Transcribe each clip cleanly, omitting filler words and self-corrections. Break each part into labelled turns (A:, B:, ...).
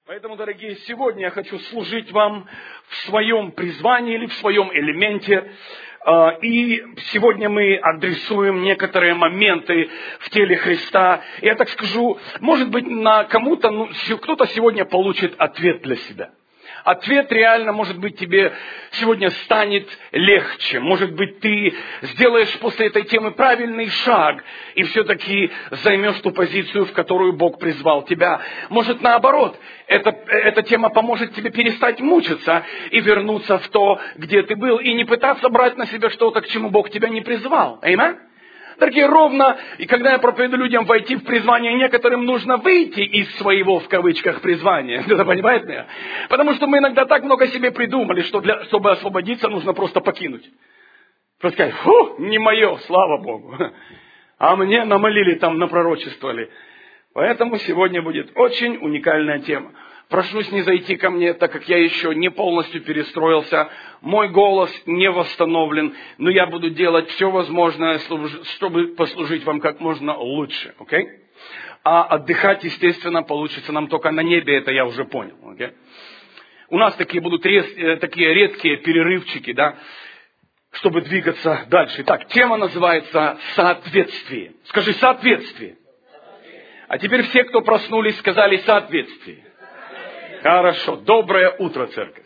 A: Поэтому, дорогие, сегодня я хочу служить вам в своем призвании или в своем элементе. И сегодня мы адресуем некоторые моменты в теле Христа. Я так скажу, может быть, на кому-то, кто-то сегодня получит ответ для себя. Ответ реально, может быть, тебе сегодня станет легче. Может быть, ты сделаешь после этой темы правильный шаг и все-таки займешь ту позицию, в которую Бог призвал тебя. Может, наоборот, эта тема поможет тебе перестать мучиться и вернуться в то, где ты был, и не пытаться брать на себя что-то, к чему Бог тебя не призвал. Аминь? Дорогие, ровно, и когда я проповедую людям войти в призвание, некоторым нужно выйти из своего, в кавычках, призвания. Кто-то понимает меня? Потому что мы иногда так много себе придумали, что чтобы освободиться, нужно просто покинуть. Просто сказать, не мое, слава Богу. А мне намолили там, напророчествовали. Поэтому сегодня будет очень уникальная тема. Прошу снизойти ко мне, так как я еще не полностью перестроился. Мой голос не восстановлен, но я буду делать все возможное, чтобы послужить вам как можно лучше. Okay? А отдыхать, естественно, получится нам только на небе, это я уже понял. Okay? У нас такие будут такие редкие перерывчики, да, чтобы двигаться дальше. Итак, тема называется «Соответствие». Скажи «соответствие». А теперь все, кто проснулись, сказали «соответствие». Хорошо. Доброе утро, церковь.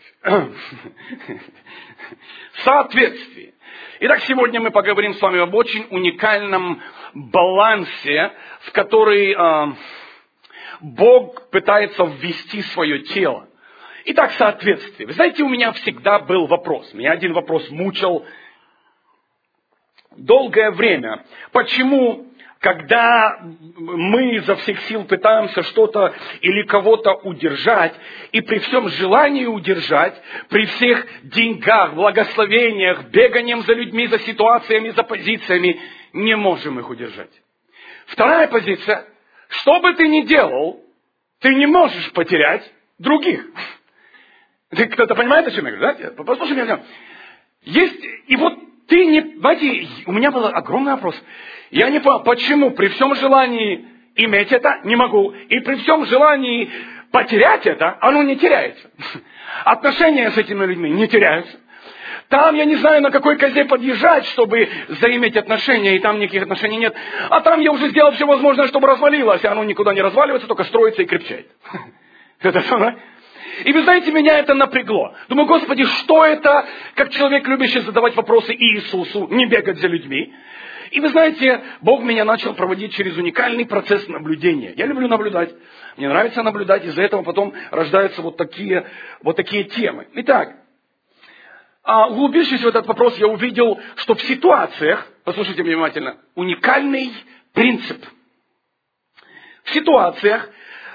A: Соответствие. Итак, сегодня мы поговорим с вами об очень уникальном балансе, в который Бог пытается ввести свое тело. Итак, соответствие. Вы знаете, у меня всегда был вопрос. Меня один вопрос мучил долгое время. Почему, когда мы изо всех сил пытаемся что-то или кого-то удержать, и при всем желании удержать, при всех деньгах, благословениях, беганием за людьми, за ситуациями, за позициями, не можем их удержать? Вторая позиция. Что бы ты ни делал, ты не можешь потерять других. Кто-то понимает, о чем я говорю? Да? Послушай меня. Есть, и вот ты не... Знаете, у меня был огромный вопрос. Я не понял, почему при всем желании иметь это не могу, и при всем желании потерять это, оно не теряется. Отношения с этими людьми не теряются. Там я не знаю, на какой козе подъезжать, чтобы заиметь отношения, и там никаких отношений нет. А там я уже сделал все возможное, чтобы развалилось, а оно никуда не разваливается, только строится и крепчает. Это самое. И вы знаете, меня это напрягло. Думаю, Господи, что это, как человек, любящий задавать вопросы Иисусу, не бегать за людьми. И вы знаете, Бог меня начал проводить через уникальный процесс наблюдения. Я люблю наблюдать. Мне нравится наблюдать, из-за этого потом рождаются вот такие темы. Итак, углубившись в этот вопрос, я увидел, что в ситуациях, послушайте внимательно, уникальный принцип. В ситуациях,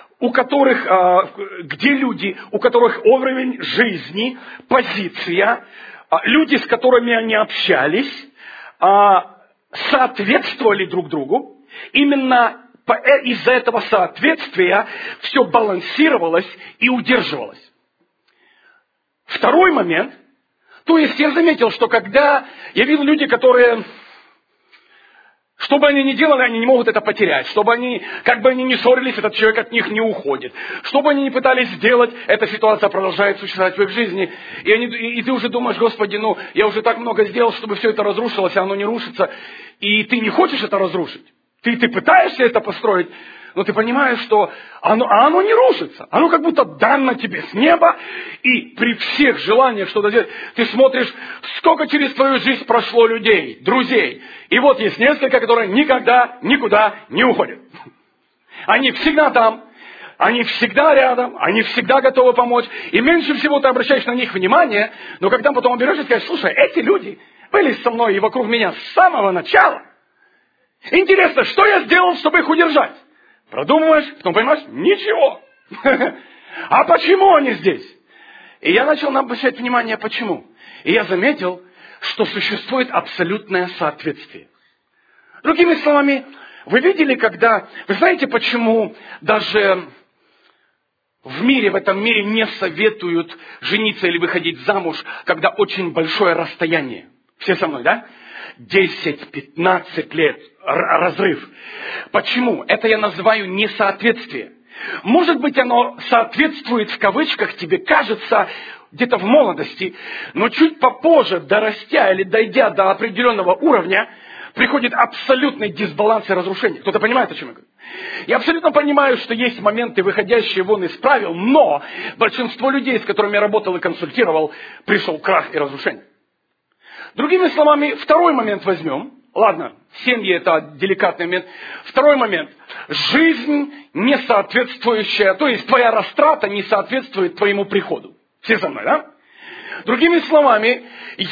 A: где люди, у которых уровень жизни, позиция, люди, с которыми они общались, соответствовали друг другу, именно из-за этого соответствия все балансировалось и удерживалось. Второй момент, то есть я заметил, что когда я видел люди, которые... Что бы они ни делали, они не могут это потерять. Как бы они ни ссорились, этот человек от них не уходит. Что бы они ни пытались сделать, эта ситуация продолжает существовать в их жизни. И ты уже думаешь, Господи, я уже так много сделал, чтобы все это разрушилось, а оно не рушится. И ты не хочешь это разрушить. Ты пытаешься это построить, но ты понимаешь, что оно не рушится. Оно как будто дано тебе с неба, и при всех желаниях что-то делать, ты смотришь, сколько через твою жизнь прошло людей, друзей. И вот есть несколько, которые никогда, никуда не уходят. Они всегда там, они всегда рядом, они всегда готовы помочь. И меньше всего ты обращаешь на них внимание, но когда потом берешь и скажешь, слушай, эти люди были со мной и вокруг меня с самого начала. Интересно, что я сделал, чтобы их удержать? Продумываешь, потом понимаешь, ничего. А почему они здесь? И я начал обращать внимание, почему. И я заметил, что существует абсолютное соответствие. Другими словами, вы видели, вы знаете, почему даже в этом мире не советуют жениться или выходить замуж, когда очень большое расстояние? Все со мной, да? 10-15 лет разрыв. Почему? Это я называю несоответствие. Может быть, оно соответствует, в кавычках, тебе кажется, где-то в молодости, но чуть попозже, дорастя или дойдя до определенного уровня, приходит абсолютный дисбаланс и разрушение. Кто-то понимает, о чем я говорю? Я абсолютно понимаю, что есть моменты, выходящие вон из правил, но большинство людей, с которыми я работал и консультировал, пришел крах и разрушение. Другими словами, второй момент возьмем. Ладно, семьи – это деликатный момент. Второй момент. Жизнь не соответствующая, то есть твоя растрата не соответствует твоему приходу. Все со мной, да? Другими словами,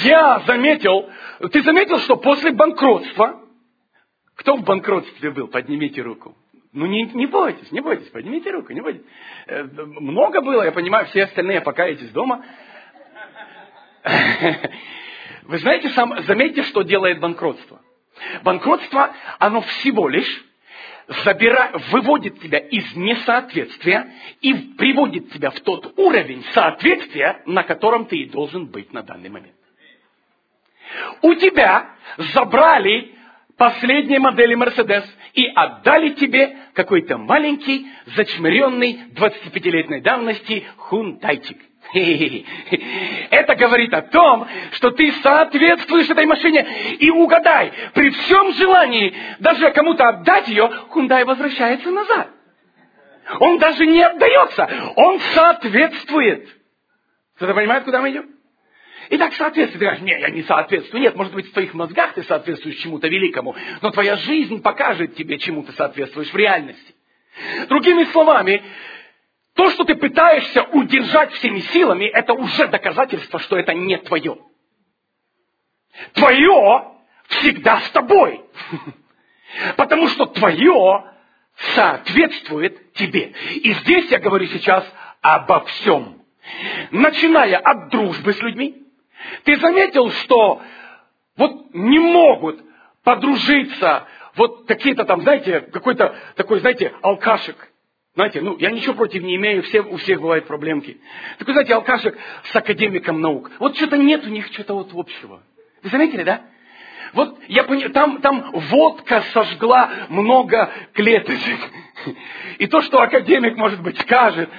A: ты заметил, что после банкротства, кто в банкротстве был? Поднимите руку. Ну не бойтесь, поднимите руку, не бойтесь. Много было, я понимаю, все остальные покаетесь дома. Вы знаете, заметьте, что делает банкротство. Банкротство, оно всего лишь выводит тебя из несоответствия и приводит тебя в тот уровень соответствия, на котором ты и должен быть на данный момент. У тебя забрали последние модели Mercedes и отдали тебе какой-то маленький, зачмыренный 25-летней давности хундайчик. Это говорит о том, что ты соответствуешь этой машине. И угадай, при всем желании даже кому-то отдать ее, Hyundai возвращается назад. Он даже не отдается, он соответствует. Кто-то понимает, куда мы идем? Итак, соответствие. Ты говоришь, нет, я не соответствую. Нет, может быть, в твоих мозгах ты соответствуешь чему-то великому, но твоя жизнь покажет тебе, чему ты соответствуешь в реальности. Другими словами, то, что ты пытаешься удержать всеми силами, это уже доказательство, что это не твое. Твое всегда с тобой. Потому что твое соответствует тебе. И здесь я говорю сейчас обо всем. Начиная от дружбы с людьми. Ты заметил, что вот не могут подружиться вот какие-то там, знаете, какой-то такой, знаете, алкашек. Знаете, я ничего против не имею, у всех бывают проблемки. Такой, знаете, алкашек с академиком наук. Вот что-то нет у них что-то вот общего. Вы заметили, да? Вот я понял, там водка сожгла много клеточек. И то, что академик, может быть, скажет,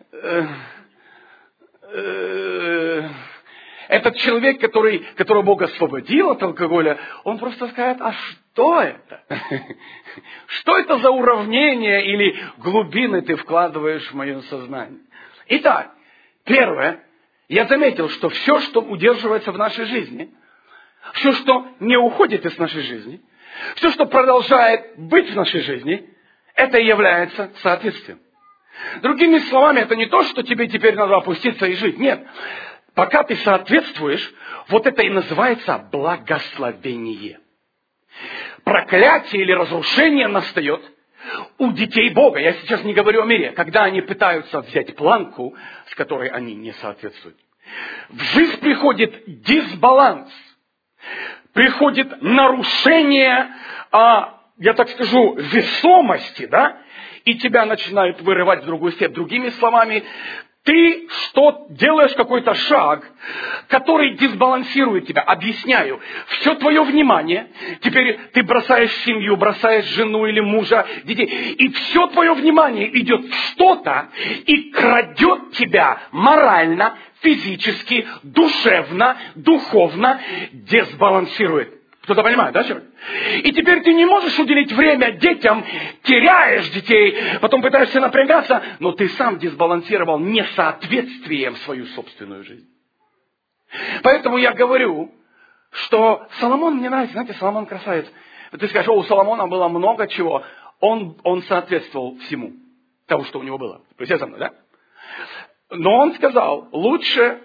A: этот человек, которого Бог освободил от алкоголя, он просто скажет, а что это? Что это за уравнение или глубины ты вкладываешь в мое сознание? Итак, первое, я заметил, что все, что удерживается в нашей жизни, все, что не уходит из нашей жизни, все, что продолжает быть в нашей жизни, это и является соответствием. Другими словами, это не то, что тебе теперь надо опуститься и жить. Нет. Пока ты соответствуешь, вот это и называется благословение. Проклятие или разрушение настает у детей Бога. Я сейчас не говорю о мире. Когда они пытаются взять планку, с которой они не соответствуют. В жизнь приходит дисбаланс. Приходит нарушение, я так скажу, весомости, да? И тебя начинают вырывать в другую степь. Другими словами, ты делаешь какой-то шаг, который дисбалансирует тебя. Объясняю. Все твое внимание, теперь ты бросаешь семью, бросаешь жену или мужа, детей, и все твое внимание идет в что-то и крадет тебя морально, физически, душевно, духовно, дисбалансирует. Кто-то понимает, да, что? И теперь ты не можешь уделить время детям, теряешь детей, потом пытаешься напрягаться, но ты сам дисбалансировал несоответствием свою собственную жизнь. Поэтому я говорю, что Соломон мне нравится, знаете, Соломон красавец. Ты скажешь, у Соломона было много чего, он соответствовал всему того, что у него было. Все со мной, да? Но он сказал, лучше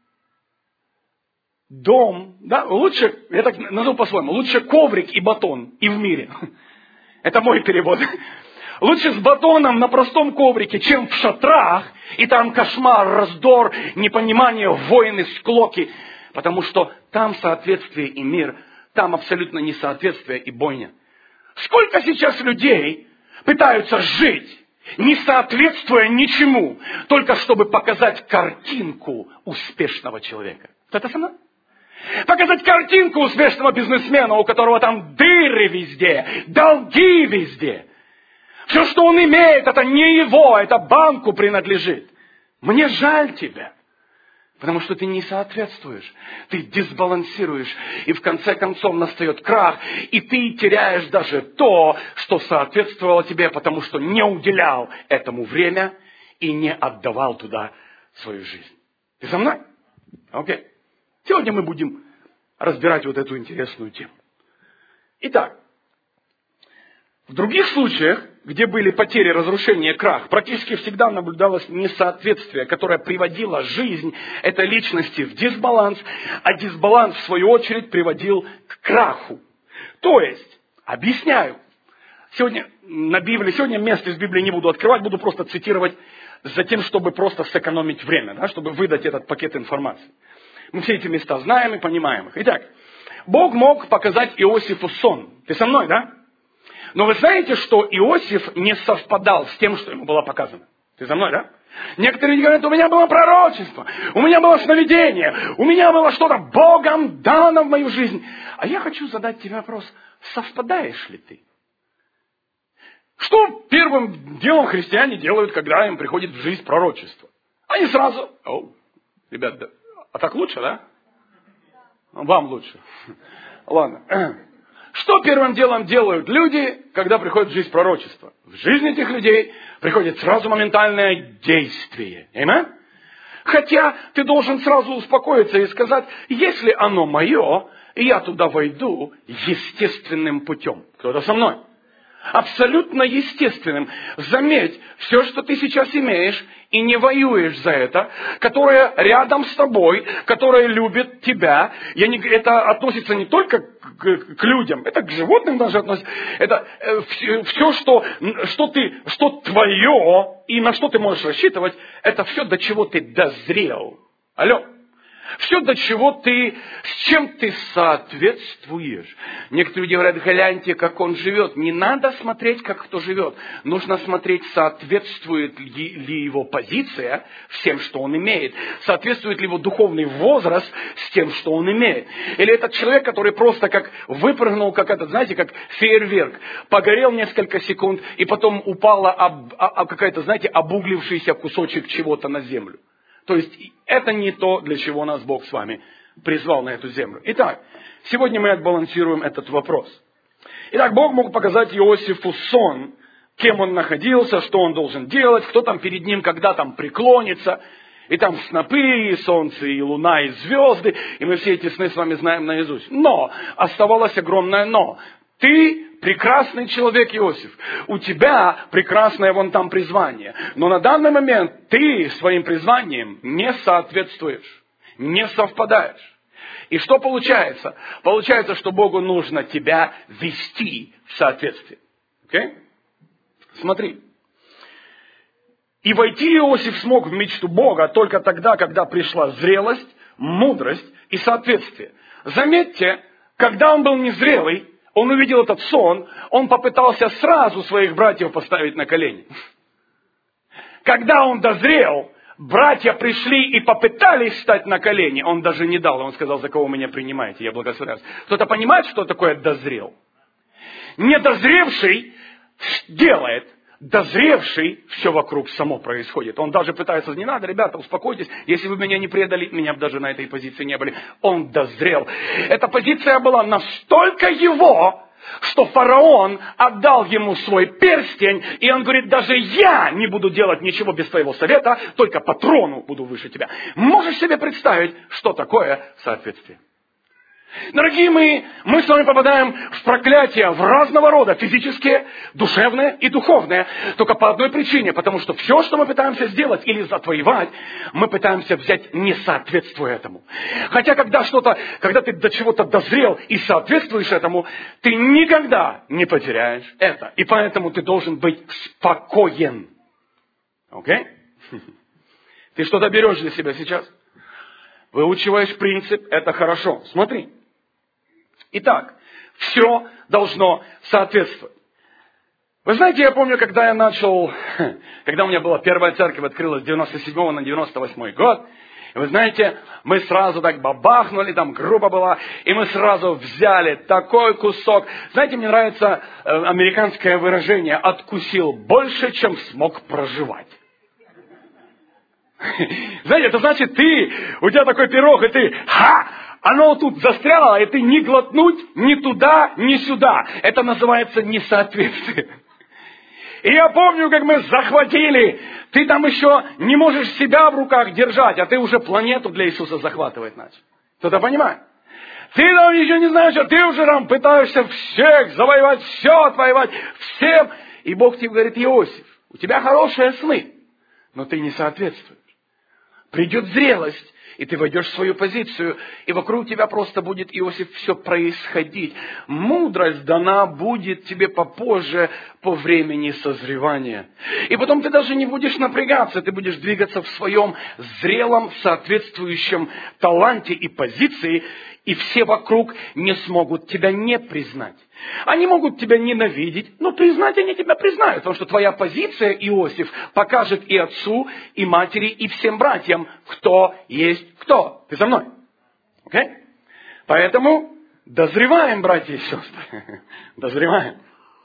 A: дом, да, лучше, я так назову по-своему, лучше коврик и батон и в мире. Это мой перевод. Лучше с батоном на простом коврике, чем в шатрах, и там кошмар, раздор, непонимание, войны, склоки. Потому что там соответствие и мир, там абсолютно несоответствие и бойня. Сколько сейчас людей пытаются жить, не соответствуя ничему, только чтобы показать картинку успешного человека. Кто-то со мной? Показать картинку успешного бизнесмена, у которого там дыры везде, долги везде. Все, что он имеет, это не его, это банку принадлежит. Мне жаль тебя. Потому что ты не соответствуешь, ты дисбалансируешь, и в конце концов настает крах, и ты теряешь даже то, что соответствовало тебе, потому что не уделял этому время и не отдавал туда свою жизнь. Ты со мной? Окей. Сегодня мы будем разбирать вот эту интересную тему. Итак, в других случаях, где были потери, разрушения, крах, практически всегда наблюдалось несоответствие, которое приводило жизнь этой личности в дисбаланс, а дисбаланс, в свою очередь, приводил к краху. То есть, объясняю, сегодня место из Библии не буду открывать, буду просто цитировать за тем, чтобы просто сэкономить время, да, чтобы выдать этот пакет информации. Мы все эти места знаем и понимаем их. Итак, Бог мог показать Иосифу сон. Ты со мной, да? Но вы знаете, что Иосиф не совпадал с тем, что ему было показано. Ты за мной, да? Некоторые говорят, у меня было пророчество, у меня было сновидение, у меня было что-то Богом дано в мою жизнь. А я хочу задать тебе вопрос, совпадаешь ли ты? Что первым делом христиане делают, когда им приходит в жизнь пророчество? Они сразу, ребят, да, а так лучше, да? Вам лучше. Ладно. Что первым делом делают люди, когда приходит в жизнь пророчество? В жизнь этих людей приходит сразу моментальное действие. Аминь? Хотя ты должен сразу успокоиться и сказать, если оно мое, я туда войду естественным путем. Кто-то со мной? Абсолютно естественным. Заметь, все, что ты сейчас имеешь, и не воюешь за это, которое рядом с тобой, которое любит тебя. Это относится не только к людям, это к животным даже относится. Это все, что твое, и на что ты можешь рассчитывать, это все, до чего ты дозрел. Алло. Все, до чего с чем ты соответствуешь. Некоторые люди говорят, гляньте, как он живет. Не надо смотреть, как кто живет. Нужно смотреть, соответствует ли его позиция с тем, что он имеет. Соответствует ли его духовный возраст с тем, что он имеет. Или этот человек, который просто как выпрыгнул, как как фейерверк. Погорел несколько секунд, и потом упала какая-то, обуглившийся кусочек чего-то на землю. То есть, это не то, для чего нас Бог с вами призвал на эту землю. Итак, сегодня мы отбалансируем этот вопрос. Итак, Бог мог показать Иосифу сон, кем он находился, что он должен делать, кто там перед ним, когда там преклонится. И там снопы, и солнце, и луна, и звезды. И мы все эти сны с вами знаем наизусть. Но, оставалось огромное но. Ты прекрасный человек, Иосиф. У тебя прекрасное вон там призвание. Но на данный момент ты своим призванием не соответствуешь. Не совпадаешь. И что получается? Получается, что Богу нужно тебя вести в соответствие. Okay? Смотри. И войти Иосиф смог в мечту Бога только тогда, когда пришла зрелость, мудрость и соответствие. Заметьте, когда он был незрелый, он увидел этот сон, он попытался сразу своих братьев поставить на колени. Когда он дозрел, братья пришли и попытались встать на колени, он даже не дал, он сказал, за кого вы меня принимаете, я благословляюсь. Кто-то понимает, что такое дозрел? Недозревший делает, дозревший, все вокруг само происходит. Он даже пытается, не надо, ребята, успокойтесь, если вы меня не предали, меня бы даже на этой позиции не были. Он дозрел. Эта позиция была настолько его, что фараон отдал ему свой перстень, и он говорит, даже я не буду делать ничего без твоего совета, только по трону буду выше тебя. Можешь себе представить, что такое соответствие? Дорогие мои, мы с вами попадаем в проклятия в разного рода, физические, душевные и духовные, только по одной причине, потому что все, что мы пытаемся сделать или затвоевать, мы пытаемся взять, не соответствуя этому. Хотя, когда ты до чего-то дозрел и соответствуешь этому, ты никогда не потеряешь это. И поэтому ты должен быть спокоен. Окей? Ты что-то берешь для себя сейчас? Выучиваешь принцип, это хорошо. Смотри. Итак, все должно соответствовать. Вы знаете, я помню, когда у меня была первая церковь, открылась с 97 на 98 год, И вы знаете, мы сразу так бабахнули, там группа была, и мы сразу взяли такой кусок. Знаете, мне нравится американское выражение «откусил больше, чем смог проживать». Знаете, это значит, у тебя такой пирог, и ты, оно тут застряло, и ты не глотнуть ни туда, ни сюда. Это называется несоответствие. И я помню, как мы захватили, ты там еще не можешь себя в руках держать, а ты уже планету для Иисуса захватывать начал. Кто-то понимает? Ты там еще не знаешь, а ты уже там пытаешься всех завоевать, все отвоевать, всем. И Бог тебе говорит: Иосиф, у тебя хорошие сны, но ты не соответствуешь. Придет зрелость, и ты войдешь в свою позицию, и вокруг тебя просто будет, Иосиф, все происходить. Мудрость дана будет тебе попозже, по времени созревания. И потом ты даже не будешь напрягаться, ты будешь двигаться в своем зрелом, соответствующем таланте и позиции, и все вокруг не смогут тебя не признать. Они могут тебя ненавидеть, но признать они тебя признают, потому что твоя позиция, Иосиф, покажет и отцу, и матери, и всем братьям, кто есть кто. Ты со мной? Окей? Поэтому дозреваем, братья и сестры. Дозреваем.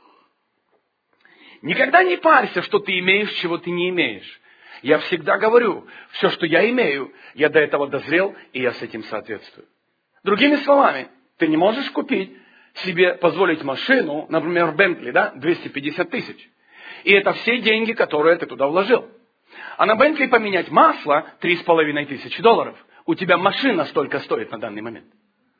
A: Никогда не парься, что ты имеешь, чего ты не имеешь. Я всегда говорю, все, что я имею, я до этого дозрел, и я с этим соответствую. Другими словами, ты не можешь купить себе, позволить машину, например, Бентли, 250 тысяч. И это все деньги, которые ты туда вложил. А на Бентли поменять масло $3500. У тебя машина столько стоит на данный момент.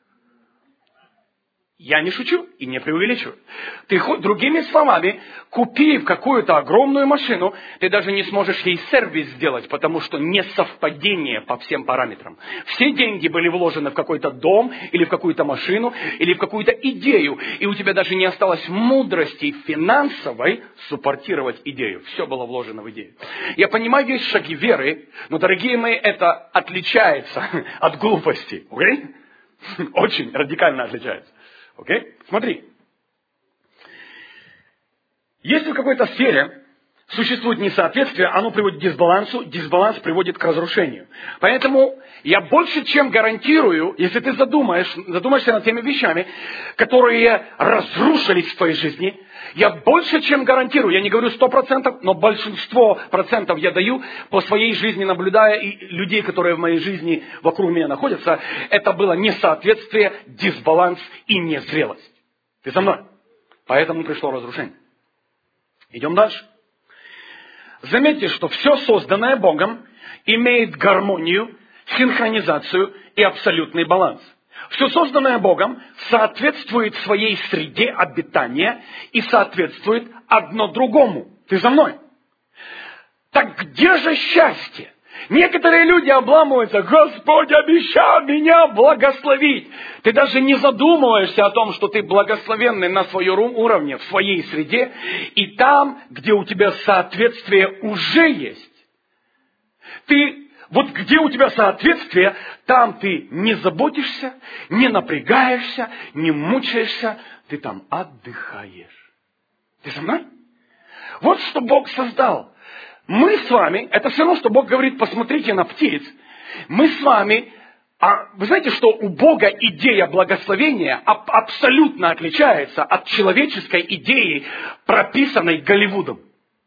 A: Я не шучу и не преувеличиваю. Ты, другими словами, купив какую-то огромную машину, ты даже не сможешь ей сервис сделать, потому что несовпадение по всем параметрам. Все деньги были вложены в какой-то дом, или в какую-то машину, или в какую-то идею, и у тебя даже не осталось мудрости финансовой суппортировать идею. Все было вложено в идею. Я понимаю, есть шаги веры, но, дорогие мои, это отличается от глупости. Okay? Очень радикально отличается. Окей? Смотри. Если в какой-то сфере существует несоответствие, оно приводит к дисбалансу, дисбаланс приводит к разрушению. Поэтому я больше чем гарантирую, если ты задумаешься над теми вещами, которые разрушились в твоей жизни, я больше чем гарантирую, я не говорю 100%, но большинство процентов я даю, по своей жизни наблюдая, и людей, которые в моей жизни вокруг меня находятся, это было несоответствие, дисбаланс и незрелость. Ты со мной? Поэтому пришло разрушение. Идем дальше. Заметьте, что все созданное Богом имеет гармонию, синхронизацию и абсолютный баланс. Все созданное Богом соответствует своей среде обитания и соответствует одно другому. Ты за мной? Так где же счастье? Некоторые люди обламываются: Господь обещал меня благословить. Ты даже не задумываешься о том, что ты благословенный на своем уровне, в своей среде, и там, где у тебя соответствие уже есть. Вот где у тебя соответствие, там ты не заботишься, не напрягаешься, не мучаешься, ты там отдыхаешь. Ты со мной? Вот что Бог создал. Мы с вами, это все равно, что Бог говорит: посмотрите на птиц. Мы с вами, вы знаете, что у Бога идея благословения абсолютно отличается от человеческой идеи, прописанной Голливудом.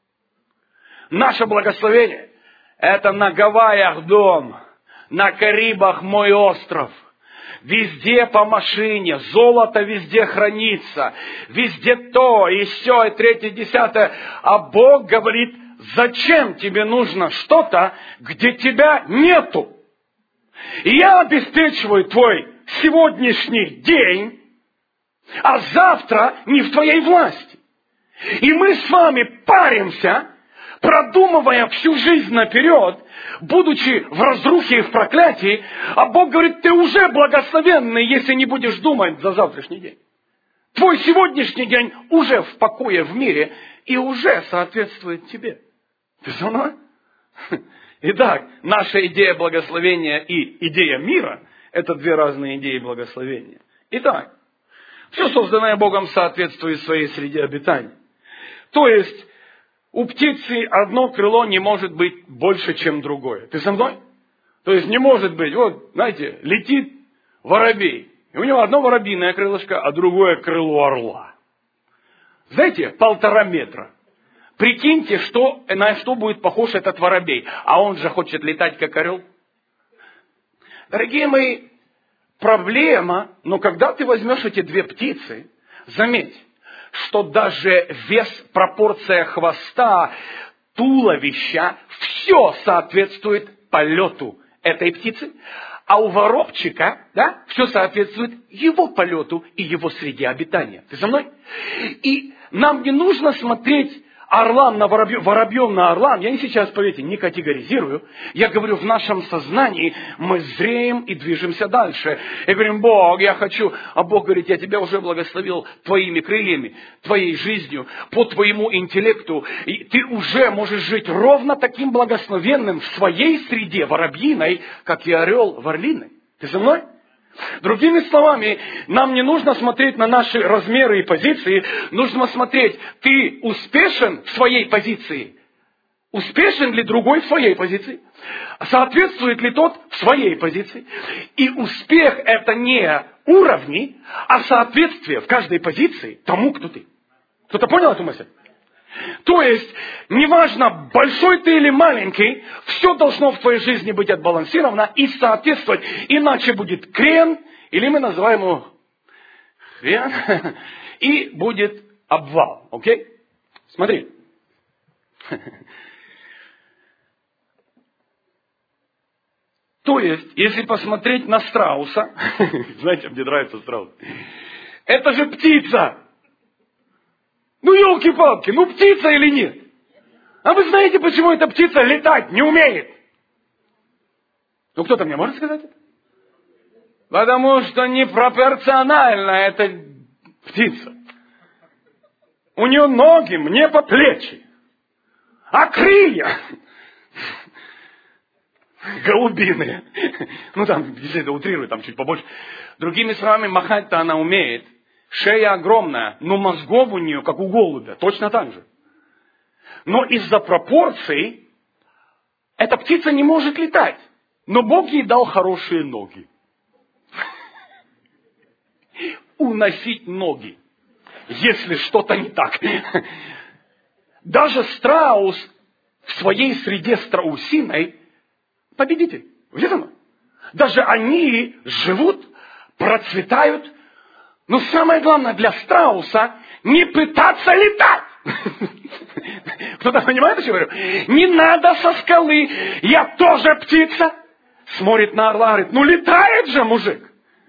A: Наше благословение — это на Гавайях дом, на Карибах мой остров. Везде по машине, золото везде хранится, везде то, и сё, и третье, десятое. А Бог говорит: зачем тебе нужно что-то, где тебя нету? И я обеспечиваю твой сегодняшний день, а завтра не в твоей власти. И мы с вами паримся, продумывая всю жизнь наперед, будучи в разрухе и в проклятии, а Бог говорит: ты уже благословенный, если не будешь думать за завтрашний день. Твой сегодняшний день уже в покое в мире и уже соответствует тебе. Ты со мной? Итак, наша идея благословения и идея мира — это две разные идеи благословения. Итак, все созданное Богом соответствует своей среде обитания. То есть, у птицы одно крыло не может быть больше, чем другое. Ты со мной? То есть не может быть, вот, знаете, летит воробей. И у него одно воробьиное крылышко, а другое крыло орла. Знаете, 1,5 метра. Прикиньте, на что будет похож этот воробей. А он же хочет летать, как орел. Дорогие мои, проблема, но когда ты возьмешь эти 2 птицы, заметь, что даже вес, пропорция хвоста, туловища, все соответствует полету этой птицы. А у воробчика, да, все соответствует его полету и его среде обитания. Ты со мной? И нам не нужно смотреть орлам на воробьем на орлам. Я не сейчас, поверьте, не категоризирую. Я говорю, в нашем сознании мы зреем и движемся дальше. И говорим, Бог, я хочу. А Бог говорит, я тебя уже благословил твоими крыльями, твоей жизнью, по твоему интеллекту. И ты уже можешь жить ровно таким благословенным в своей среде воробьиной, как и орел в орлиной. Ты со мной? Другими словами, нам не нужно смотреть на наши размеры и позиции, нужно смотреть, ты успешен в своей позиции? Успешен ли другой в своей позиции? Соответствует ли тот в своей позиции? И успех это не уровни, а соответствие в каждой позиции тому, кто ты. Кто-то понял эту мысль? То есть, неважно, большой ты или маленький, все должно в твоей жизни быть отбалансировано и соответствовать. Иначе будет крен, или мы называем его хрен, и будет обвал. Окей? Смотри. То есть, если посмотреть на страуса, знаете, мне нравится страус, это же птица. Ну, елки-палки, ну птица или нет? А вы знаете, почему эта птица летать не умеет? Ну, кто-то мне может сказать это? Потому что непропорционально эта птица. У нее ноги мне по плечи, а крылья голубиные. Ну, там, если это утрирую, там чуть побольше. Другими словами, махать-то она умеет. Шея огромная, но мозгов у нее, как у голубя, точно так же. Но из-за пропорций эта птица не может летать. Но Бог ей дал хорошие ноги. Уносить ноги, если что-то не так. Даже страус в своей среде страусиной победитель. Видите? Даже они живут, процветают. Но самое главное для страуса не пытаться летать. Кто-то понимает, что я говорю? Не надо со скалы. Я тоже птица. Смотрит на орла, говорит, ну летает же мужик.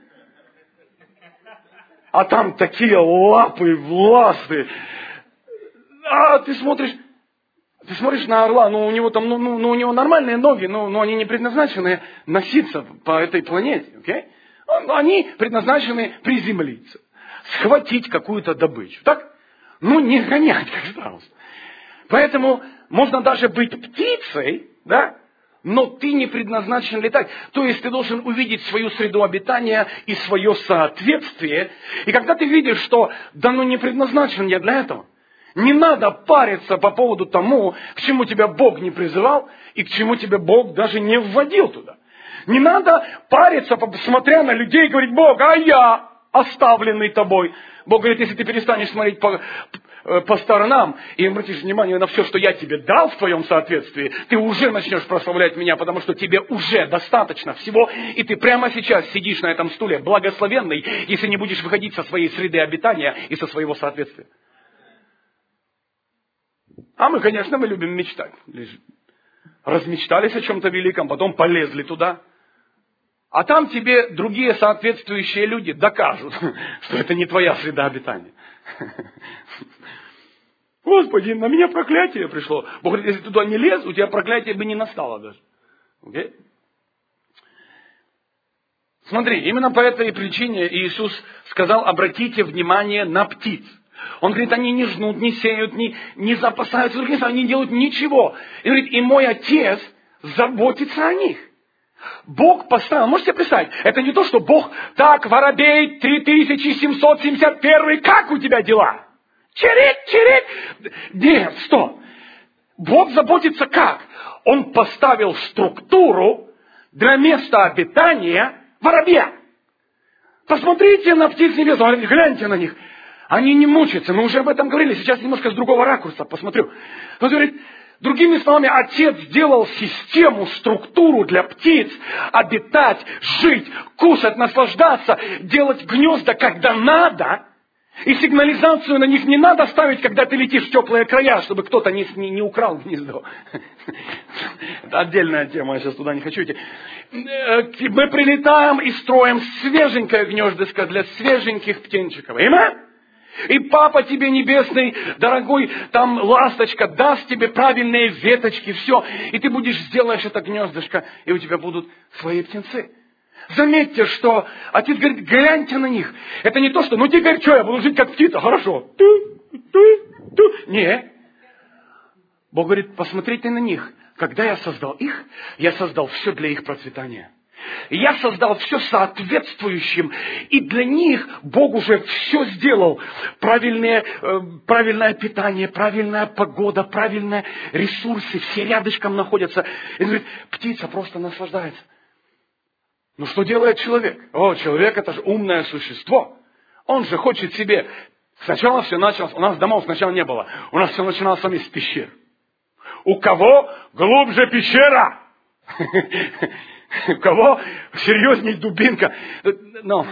A: А там такие лапы властные. А ты смотришь на орла, ну у него там, у него нормальные ноги, но они не предназначены носиться по этой планете. Okay? Они предназначены приземлиться, схватить какую-то добычу. Так? Ну, не гонять, как страус. Поэтому можно даже быть птицей, да, но ты не предназначен летать. То есть ты должен увидеть свою среду обитания и свое соответствие. И когда ты видишь, что да ну не предназначен я для этого, не надо париться по поводу тому, к чему тебя Бог не призывал и к чему тебя Бог даже не вводил туда. Не надо париться, смотря на людей, и говорить, Бог, а я оставленный тобой. Бог говорит, если ты перестанешь смотреть по сторонам и обратишь внимание на все, что я тебе дал в твоем соответствии, ты уже начнешь прославлять меня, потому что тебе уже достаточно всего, и ты прямо сейчас сидишь на этом стуле благословенный, если не будешь выходить со своей среды обитания и со своего соответствия. А мы, конечно, мы любим мечтать. Размечтались о чем-то великом, потом полезли туда. А там тебе другие соответствующие люди докажут, что это не твоя среда обитания. Господи, на меня проклятие пришло. Бог говорит, если ты туда не лез, у тебя проклятие бы не настало даже. Okay? Смотри, именно по этой причине Иисус сказал, обратите внимание на птиц. Он говорит, они не жнут, не сеют, не запасаются, они не делают ничего. И говорит, и мой Отец заботится о них. Бог поставил, можете себе представить, это не то, что Бог, так, воробей 3771, как у тебя дела? Чирик. Нет, стоп. Бог заботится как? Он поставил структуру, для места обитания воробья. Посмотрите на птиц небес, он говорит, гляньте на них. Они не мучаются, мы уже об этом говорили, сейчас немножко с другого ракурса посмотрю. Он говорит, другими словами, Отец сделал систему, структуру для птиц, обитать, жить, кушать, наслаждаться, делать гнезда, когда надо. И сигнализацию на них не надо ставить, когда ты летишь в теплые края, чтобы кто-то не украл гнездо. Это отдельная тема, я сейчас туда не хочу идти. Мы прилетаем и строим свеженькое гнездышко для свеженьких птенчиков. Аминь? И Папа тебе небесный, дорогой, там ласточка, даст тебе правильные веточки, все. И ты сделаешь это гнездышко, и у тебя будут свои птенцы. Заметьте, что Отец говорит, гляньте на них. Это не то, что, ну теперь что, я буду жить как птица, хорошо. Не. Бог говорит, посмотрите на них. Когда я создал их, я создал все для их процветания. Я создал все соответствующим, и для них Бог уже все сделал. Правильное питание, правильная погода, правильные ресурсы, все рядышком находятся. И он говорит, птица просто наслаждается. Ну что делает человек? Человек это же умное существо. Он же хочет себе. Сначала все началось, у нас домов сначала не было. У нас все начиналось с вами с пещер. У кого глубже пещера? У кого серьезней дубинка? Но...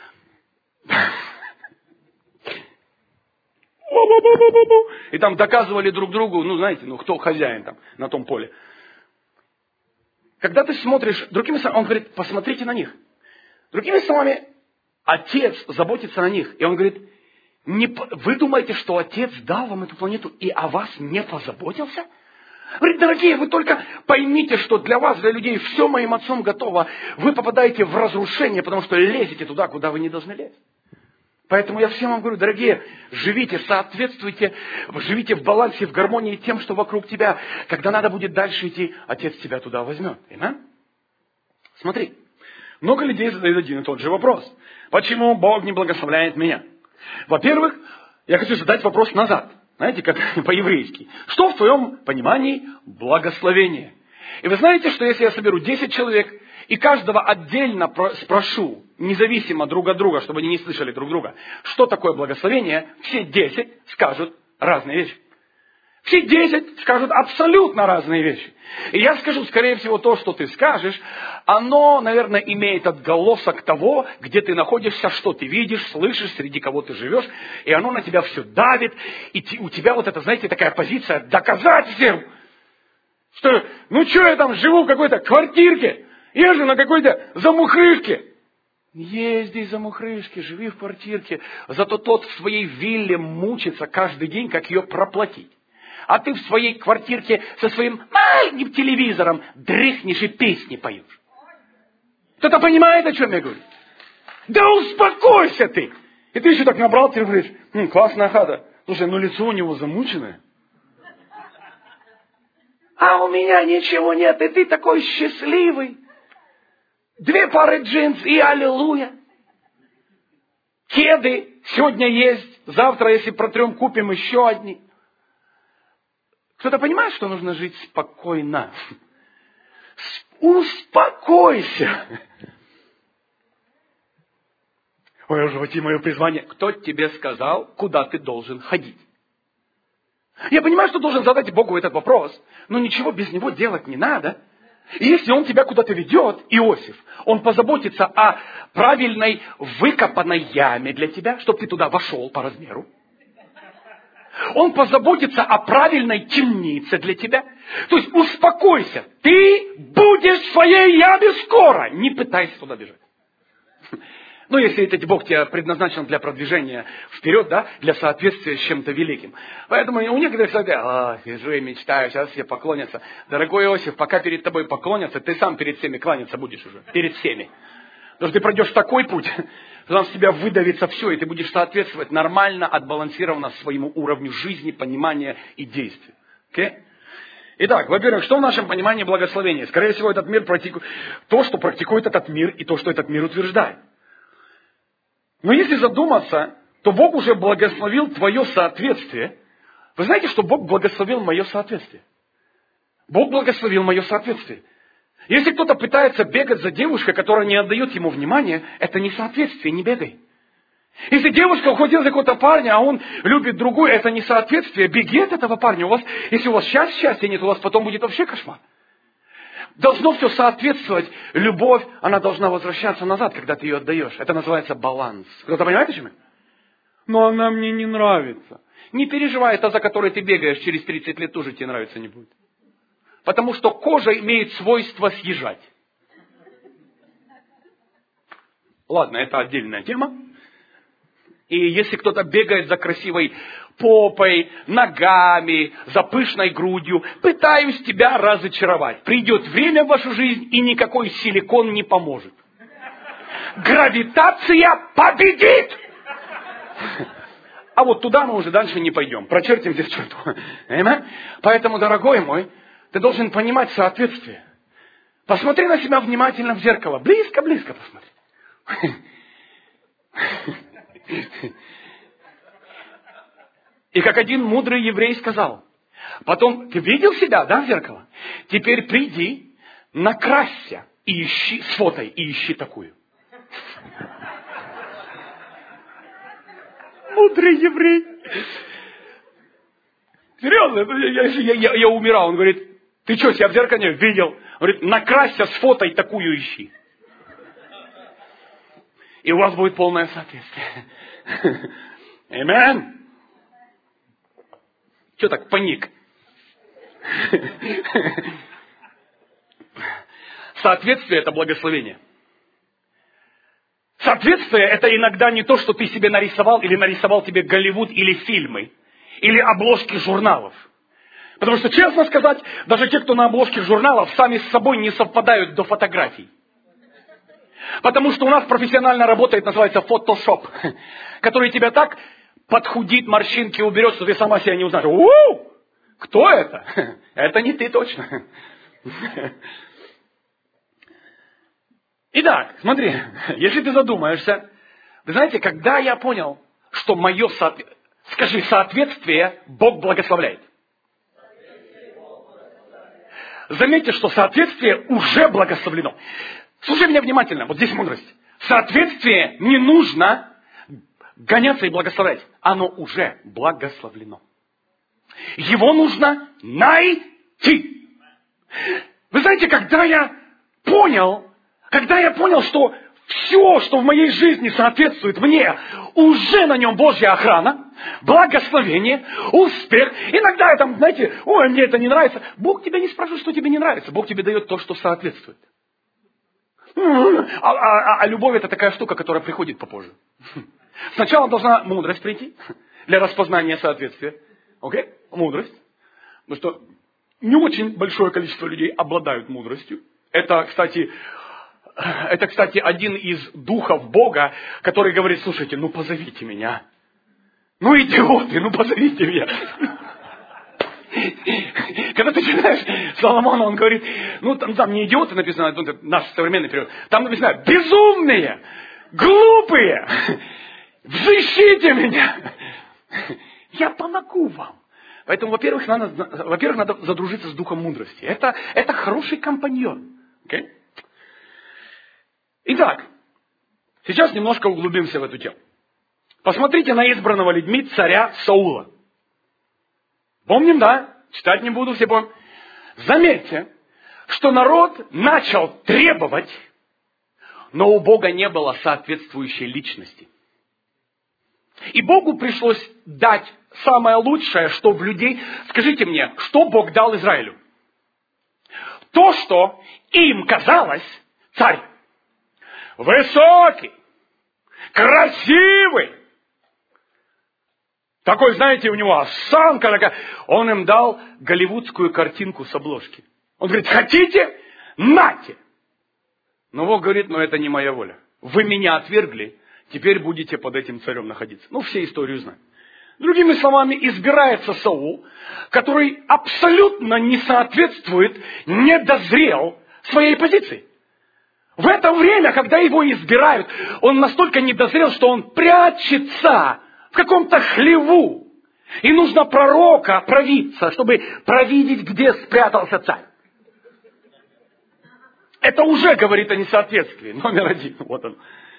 A: И там доказывали друг другу, кто хозяин там на том поле. Когда ты смотришь, другими словами, он говорит, посмотрите на них. Другими словами, Отец заботится о них. И он говорит, вы думаете, что Отец дал вам эту планету и о вас не позаботился? Говорит, дорогие, вы только поймите, что для вас, для людей, все моим Отцом готово. Вы попадаете в разрушение, потому что лезете туда, куда вы не должны лезть. Поэтому я всем вам говорю, дорогие, живите, соответствуйте, живите в балансе, в гармонии тем, что вокруг тебя. Когда надо будет дальше идти, Отец тебя туда возьмет. Аминь? Смотри, много людей задают один и тот же вопрос. Почему Бог не благословляет меня? Во-первых, я хочу задать вопрос назад. Знаете, как по-еврейски. Что в твоем понимании благословение? И вы знаете, что если я соберу 10 человек, и каждого отдельно спрошу, независимо друг от друга, чтобы они не слышали друг друга, что такое благословение, все 10 скажут разные вещи. Все 10 скажут абсолютно разные вещи. И я скажу, скорее всего, то, что ты скажешь, оно, наверное, имеет отголосок того, где ты находишься, что ты видишь, слышишь, среди кого ты живешь, и оно на тебя все давит, и у тебя вот это, знаете, такая позиция доказать всем, что, я там живу в какой-то квартирке, я же на какой-то замухрышке. Езди замухрышки, живи в квартирке, зато тот в своей вилле мучится каждый день, как ее проплатить. А ты в своей квартирке со своим маленьким телевизором дрыхнешь и песни поешь. Кто-то понимает, о чем я говорю? Да успокойся ты! И ты еще так набрал, ты говоришь, классная хата. Слушай, лицо у него замученное. А у меня ничего нет, и ты такой счастливый. 2 пары джинс и аллилуйя. Кеды сегодня есть, завтра, если протрем, купим еще одни. Кто-то понимает, что нужно жить спокойно? Успокойся. Ой, уже войти мое призвание. Кто тебе сказал, куда ты должен ходить? Я понимаю, что должен задать Богу этот вопрос, но ничего без него делать не надо. И если он тебя куда-то ведет, Иосиф, он позаботится о правильной выкопанной яме для тебя, чтобы ты туда вошел по размеру. Он позаботится о правильной темнице для тебя. То есть успокойся. Ты будешь в своей яме скоро. Не пытайся туда бежать. Если этот Бог тебя предназначен для продвижения вперед, для соответствия с чем-то великим. Поэтому у некоторых сказали, сижу и мечтаю, сейчас все поклонятся. Дорогой Иосиф, пока перед тобой поклонятся, ты сам перед всеми кланяться будешь уже. Перед всеми. Потому что ты пройдешь такой путь, что там с тебя выдавится все, и ты будешь соответствовать нормально, отбалансированно своему уровню жизни, понимания и действия. Okay? Итак, во-первых, что в нашем понимании благословения? Скорее всего, этот мир практикует то, что практикует этот мир, и то, что этот мир утверждает. Но если задуматься, то Бог уже благословил твое соответствие. Вы знаете, что Бог благословил мое соответствие? Бог благословил мое соответствие. Если кто-то пытается бегать за девушкой, которая не отдает ему внимания, это несоответствие, не бегай. Если девушка уходила за какого-то парня, а он любит другую, это несоответствие, беги от этого парня. Если у вас сейчас счастья нет, у вас потом будет вообще кошмар. Должно все соответствовать. Любовь, она должна возвращаться назад, когда ты ее отдаешь. Это называется баланс. Кто-то понимает, о чем я? Но она мне не нравится. Не переживай, та, за которой ты бегаешь, через 30 лет тоже тебе нравиться не будет. Потому что кожа имеет свойство съезжать. Ладно, это отдельная тема. И если кто-то бегает за красивой попой, ногами, за пышной грудью, пытаюсь тебя разочаровать. Придет время в вашу жизнь, и никакой силикон не поможет. Гравитация победит! А вот туда мы уже дальше не пойдем. Прочертим здесь черту. Поэтому, дорогой мой, ты должен понимать соответствие. Посмотри на себя внимательно в зеркало. Близко-близко посмотри. И как один мудрый еврей сказал, потом, ты видел себя, да, в зеркало? Теперь приди, накрасься и ищи, сфотай и ищи такую. Мудрый еврей. Серьезно, я умирал. Он говорит, ты что, себя в зеркале видел? Он говорит, накрасься, сфотай такую ищи. И у вас будет полное соответствие. Аминь. Что так паник? Соответствие – это благословение. Соответствие – это иногда не то, что ты себе нарисовал, или нарисовал тебе Голливуд, или фильмы, или обложки журналов. Потому что, честно сказать, даже те, кто на обложке журналов, сами с собой не совпадают до фотографий. Потому что у нас профессионально работает, называется фотошоп, который тебя так подхудит, морщинки уберет, что ты сама себя не узнаешь. У-у-у! Кто это? Это не ты точно. Итак, смотри, если ты задумаешься, вы знаете, когда я понял, что мое соответствие Бог благословляет. Заметьте, что соответствие уже благословлено. Слушай меня внимательно, вот здесь мудрость. Соответствие не нужно гоняться и благословлять. Оно уже благословлено. Его нужно найти. Вы знаете, когда я понял, что все, что в моей жизни соответствует мне, уже на нем Божья охрана, благословение, успех. Иногда я там, знаете, ой, мне это не нравится. Бог тебя не спрашивает, что тебе не нравится. Бог тебе дает то, что соответствует. А любовь это такая штука, которая приходит попозже. Сначала должна мудрость прийти для распознания соответствия. Окей? Мудрость. Потому что не очень большое количество людей обладают мудростью. Это, кстати, один из духов Бога, который говорит, слушайте, ну позовите меня. Ну идиоты, ну позовите меня. Когда ты читаешь Соломона, он говорит, ну там не идиоты написано, наш современный перевод, там написано безумные, глупые, взыщите меня. Я помогу вам. Поэтому, во-первых, надо задружиться с духом мудрости. Это хороший компаньон. Okay? Итак, сейчас немножко углубимся в эту тему. Посмотрите на избранного людьми царя Саула. Помним, да? Читать не буду, все помнят. Заметьте, что народ начал требовать, но у Бога не было соответствующей личности. И Богу пришлось дать самое лучшее, что в людей... Скажите мне, что Бог дал Израилю? То, что им казалось, царь высокий, красивый, такой, знаете, у него осанка такая. Он им дал голливудскую картинку с обложки. Он говорит, хотите? Нате! Но Бог говорит, но это не моя воля. Вы меня отвергли, теперь будете под этим царем находиться. Ну, все историю знаем. Другими словами, избирается Саул, который абсолютно не соответствует, не дозрел своей позиции. В это время, когда его избирают, он настолько не дозрел, что он прячется в каком-то хлеву. И нужно пророка провидца, чтобы провидеть, где спрятался царь. Это уже говорит о несоответствии. Номер один. Вот он.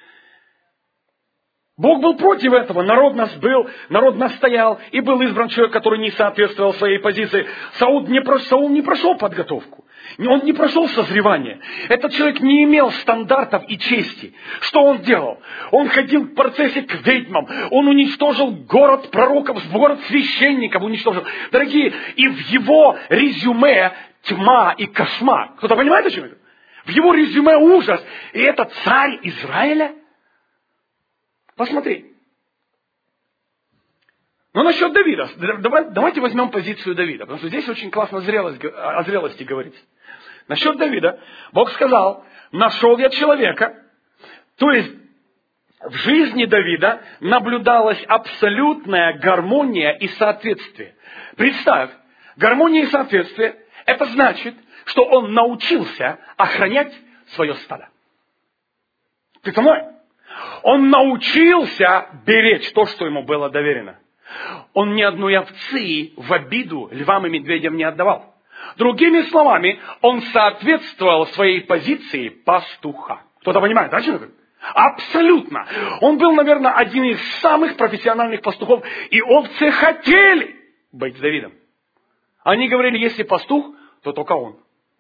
A: Бог был против этого. Народ настоял, и был избран человек, который не соответствовал своей позиции. Саул не прошел подготовку. Он не прошел созревание. Этот человек не имел стандартов и чести. Что он делал? Он ходил в процессе к ведьмам. Он уничтожил город пророков, город священников уничтожил. Дорогие, и в его резюме тьма и кошмар. Кто-то понимает, о чем это? В его резюме ужас. И это царь Израиля? Посмотри. Но насчет Давида. Давайте возьмем позицию Давида. Потому что здесь очень классно о зрелости говорится. Насчет Давида. Бог сказал, нашел я человека. То есть, в жизни Давида наблюдалась абсолютная гармония и соответствие. Представь, гармония и соответствие, это значит, что он научился охранять свое стадо. Ты со мной? Он научился беречь то, что ему было доверено. Он ни одной овцы в обиду львам и медведям не отдавал. Другими словами, он соответствовал своей позиции пастуха. Кто-то понимает, да, что это? Абсолютно. Он был, наверное, один из самых профессиональных пастухов, и овцы хотели быть с Давидом. Они говорили, если пастух, то только он.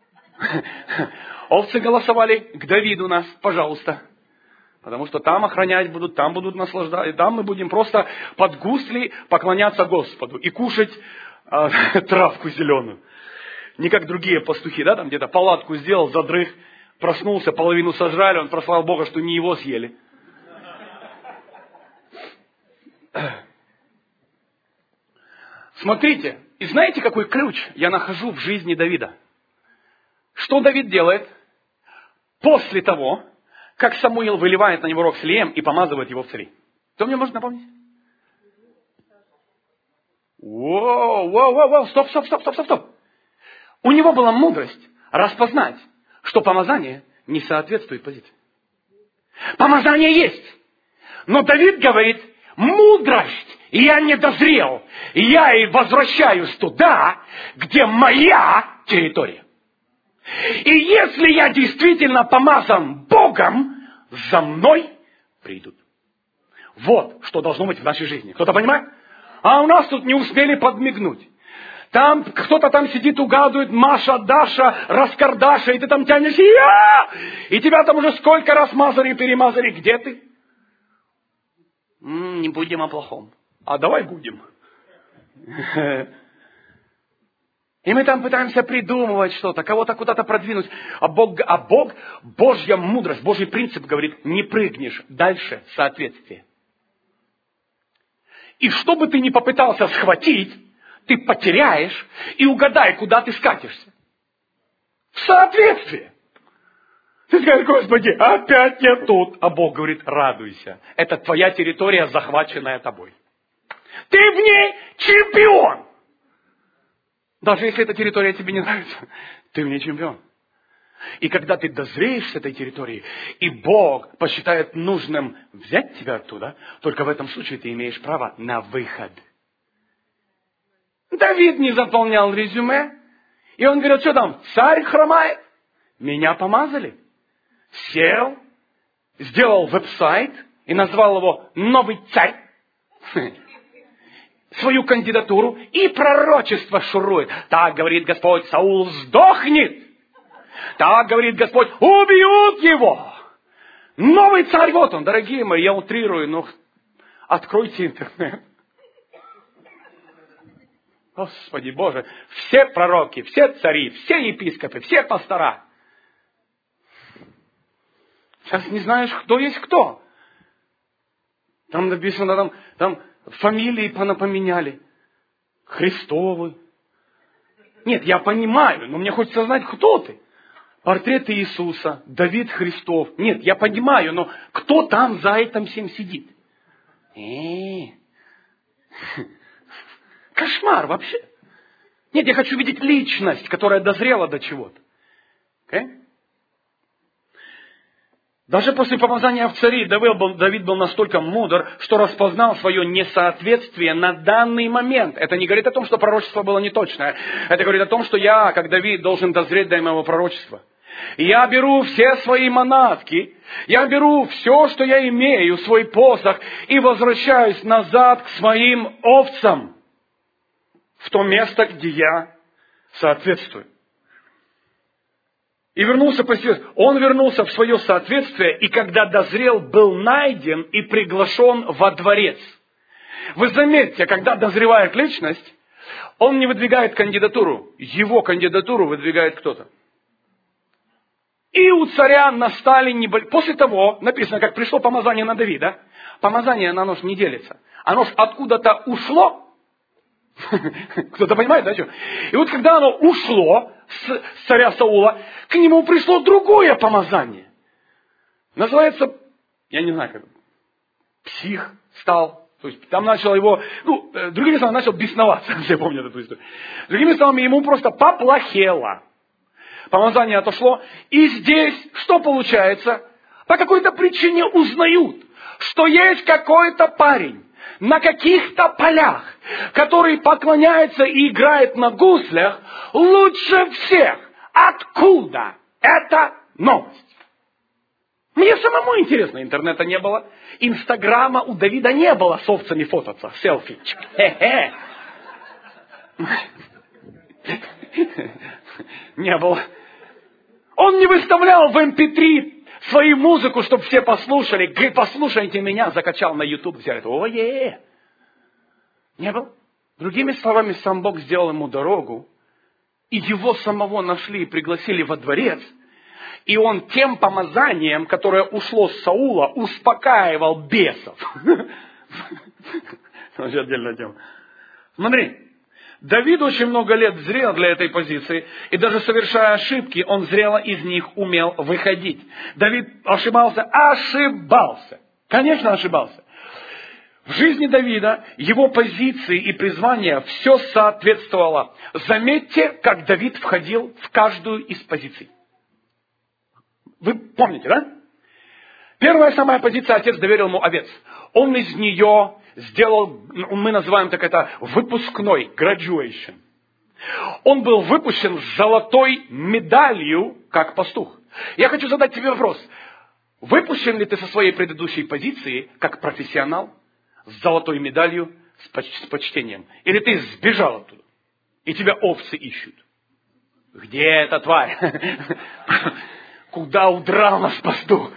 A: Овцы голосовали к Давиду нас, пожалуйста. Потому что там охранять будут, там будут наслаждаться, и там мы будем просто под гусли поклоняться Господу и кушать травку зеленую. Не как другие пастухи, да, там где-то палатку сделал, задрых, проснулся, половину сожрали, он прославил Бога, что не его съели. Смотрите, и знаете, какой ключ я нахожу в жизни Давида? Что Давид делает после того, как Самуил выливает на него рог Силием и помазывает его в цари? Кто мне может напомнить? Стоп. У него была мудрость распознать, что помазание не соответствует позиции. Помазание есть. Но Давид говорит, мудрость, я не дозрел. Я и возвращаюсь туда, где моя территория. И если я действительно помазан Богом, за мной придут. Вот что должно быть в нашей жизни. Кто-то понимает? А у нас тут не успели подмигнуть. Там кто-то там сидит, угадывает, Маша, Даша, Раскардаша, и ты там тянешься, и тебя там уже сколько раз мазали и перемазали. Где ты? Не будем о плохом. А давай будем. И мы там пытаемся придумывать что-то, кого-то куда-то продвинуть. А Бог, Божья мудрость, Божий принцип говорит, не прыгнешь дальше соответствия. И что бы ты ни попытался схватить, ты потеряешь и угадай, куда ты скатишься. В соответствии. Ты скажешь, Господи, опять я тут. А Бог говорит, радуйся. Это твоя территория, захваченная тобой. Ты в ней чемпион. Даже если эта территория тебе не нравится, ты в ней чемпион. И когда ты дозреешь с этой территории, и Бог посчитает нужным взять тебя оттуда, только в этом случае ты имеешь право на выход. Давид не заполнял резюме, и он говорит, что там, царь хромает, меня помазали. Сел, сделал веб-сайт и назвал его «Новый царь». Свою кандидатуру и пророчество шурует. Так говорит Господь, Саул сдохнет. Так говорит Господь, убьют его. Новый царь, вот он. Дорогие мои, я утрирую, но откройте интернет. Господи Боже, все пророки, все цари, все епископы, все пастора. Сейчас не знаешь, кто есть кто. Там написано, там фамилии понапоменяли. Христовы. Нет, я понимаю, но мне хочется знать, кто ты. Портрет Иисуса, Давид Христов. Нет, я понимаю, но кто там за этим всем сидит? Кошмар вообще. Нет, я хочу видеть личность, которая дозрела до чего-то. Okay? Даже после помазания в цари Давид был настолько мудр, что распознал свое несоответствие на данный момент. Это не говорит о том, что пророчество было неточное. Это говорит о том, что я, как Давид, должен дозреть до моего пророчества. Я беру все свои манатки, я беру все, что я имею, свой посох, и возвращаюсь назад к своим овцам, в то место, где я соответствую. И вернулся по себе. Он вернулся в свое соответствие, и когда дозрел, был найден и приглашен во дворец. Вы заметьте, когда дозревает личность, он не выдвигает кандидатуру. Его кандидатуру выдвигает кто-то. И у царя настали небольшие... После того, написано, как пришло помазание на Давида, помазание, оно ж не делится. Оно ж откуда-то ушло. Кто-то понимает, да, что? И вот когда оно ушло с царя Саула, к нему пришло другое помазание. Называется, я не знаю, как, псих стал. То есть там начал его, другими словами, начал бесноваться. Все помнят эту историю. Другими словами, ему просто поплохело. Помазание отошло. И здесь что получается? По какой-то причине узнают, что есть какой-то парень на каких-то полях, который поклоняется и играет на гуслях лучше всех. Откуда эта новость? Мне самому интересно, интернета не было, инстаграма у Давида не было с овцами фототься, селфи. Не было. Он не выставлял в MP3 свою музыку, чтобы все послушали. Говорит, послушайте меня, закачал на YouTube, взял это. Ой-е-е. Не было. Другими словами, сам Бог сделал ему дорогу, и его самого нашли и пригласили во дворец, и он тем помазанием, которое ушло с Саула, успокаивал бесов. Вообще отдельная тема. Смотри. Давид очень много лет зрел для этой позиции, и даже совершая ошибки, он зрело из них умел выходить. Давид ошибался. Конечно, ошибался. В жизни Давида, его позиции и призвания все соответствовало. Заметьте, как Давид входил в каждую из позиций. Вы помните, да? Первая самая позиция, отец доверил ему овец. Он из нее сделал, мы называем так это, выпускной, graduation. Он был выпущен с золотой медалью, как пастух. Я хочу задать тебе вопрос. Выпущен ли ты со своей предыдущей позиции, как профессионал, с золотой медалью, с почтением? Или ты сбежал оттуда, и тебя овцы ищут? Где эта тварь? Куда удрал наш пастух?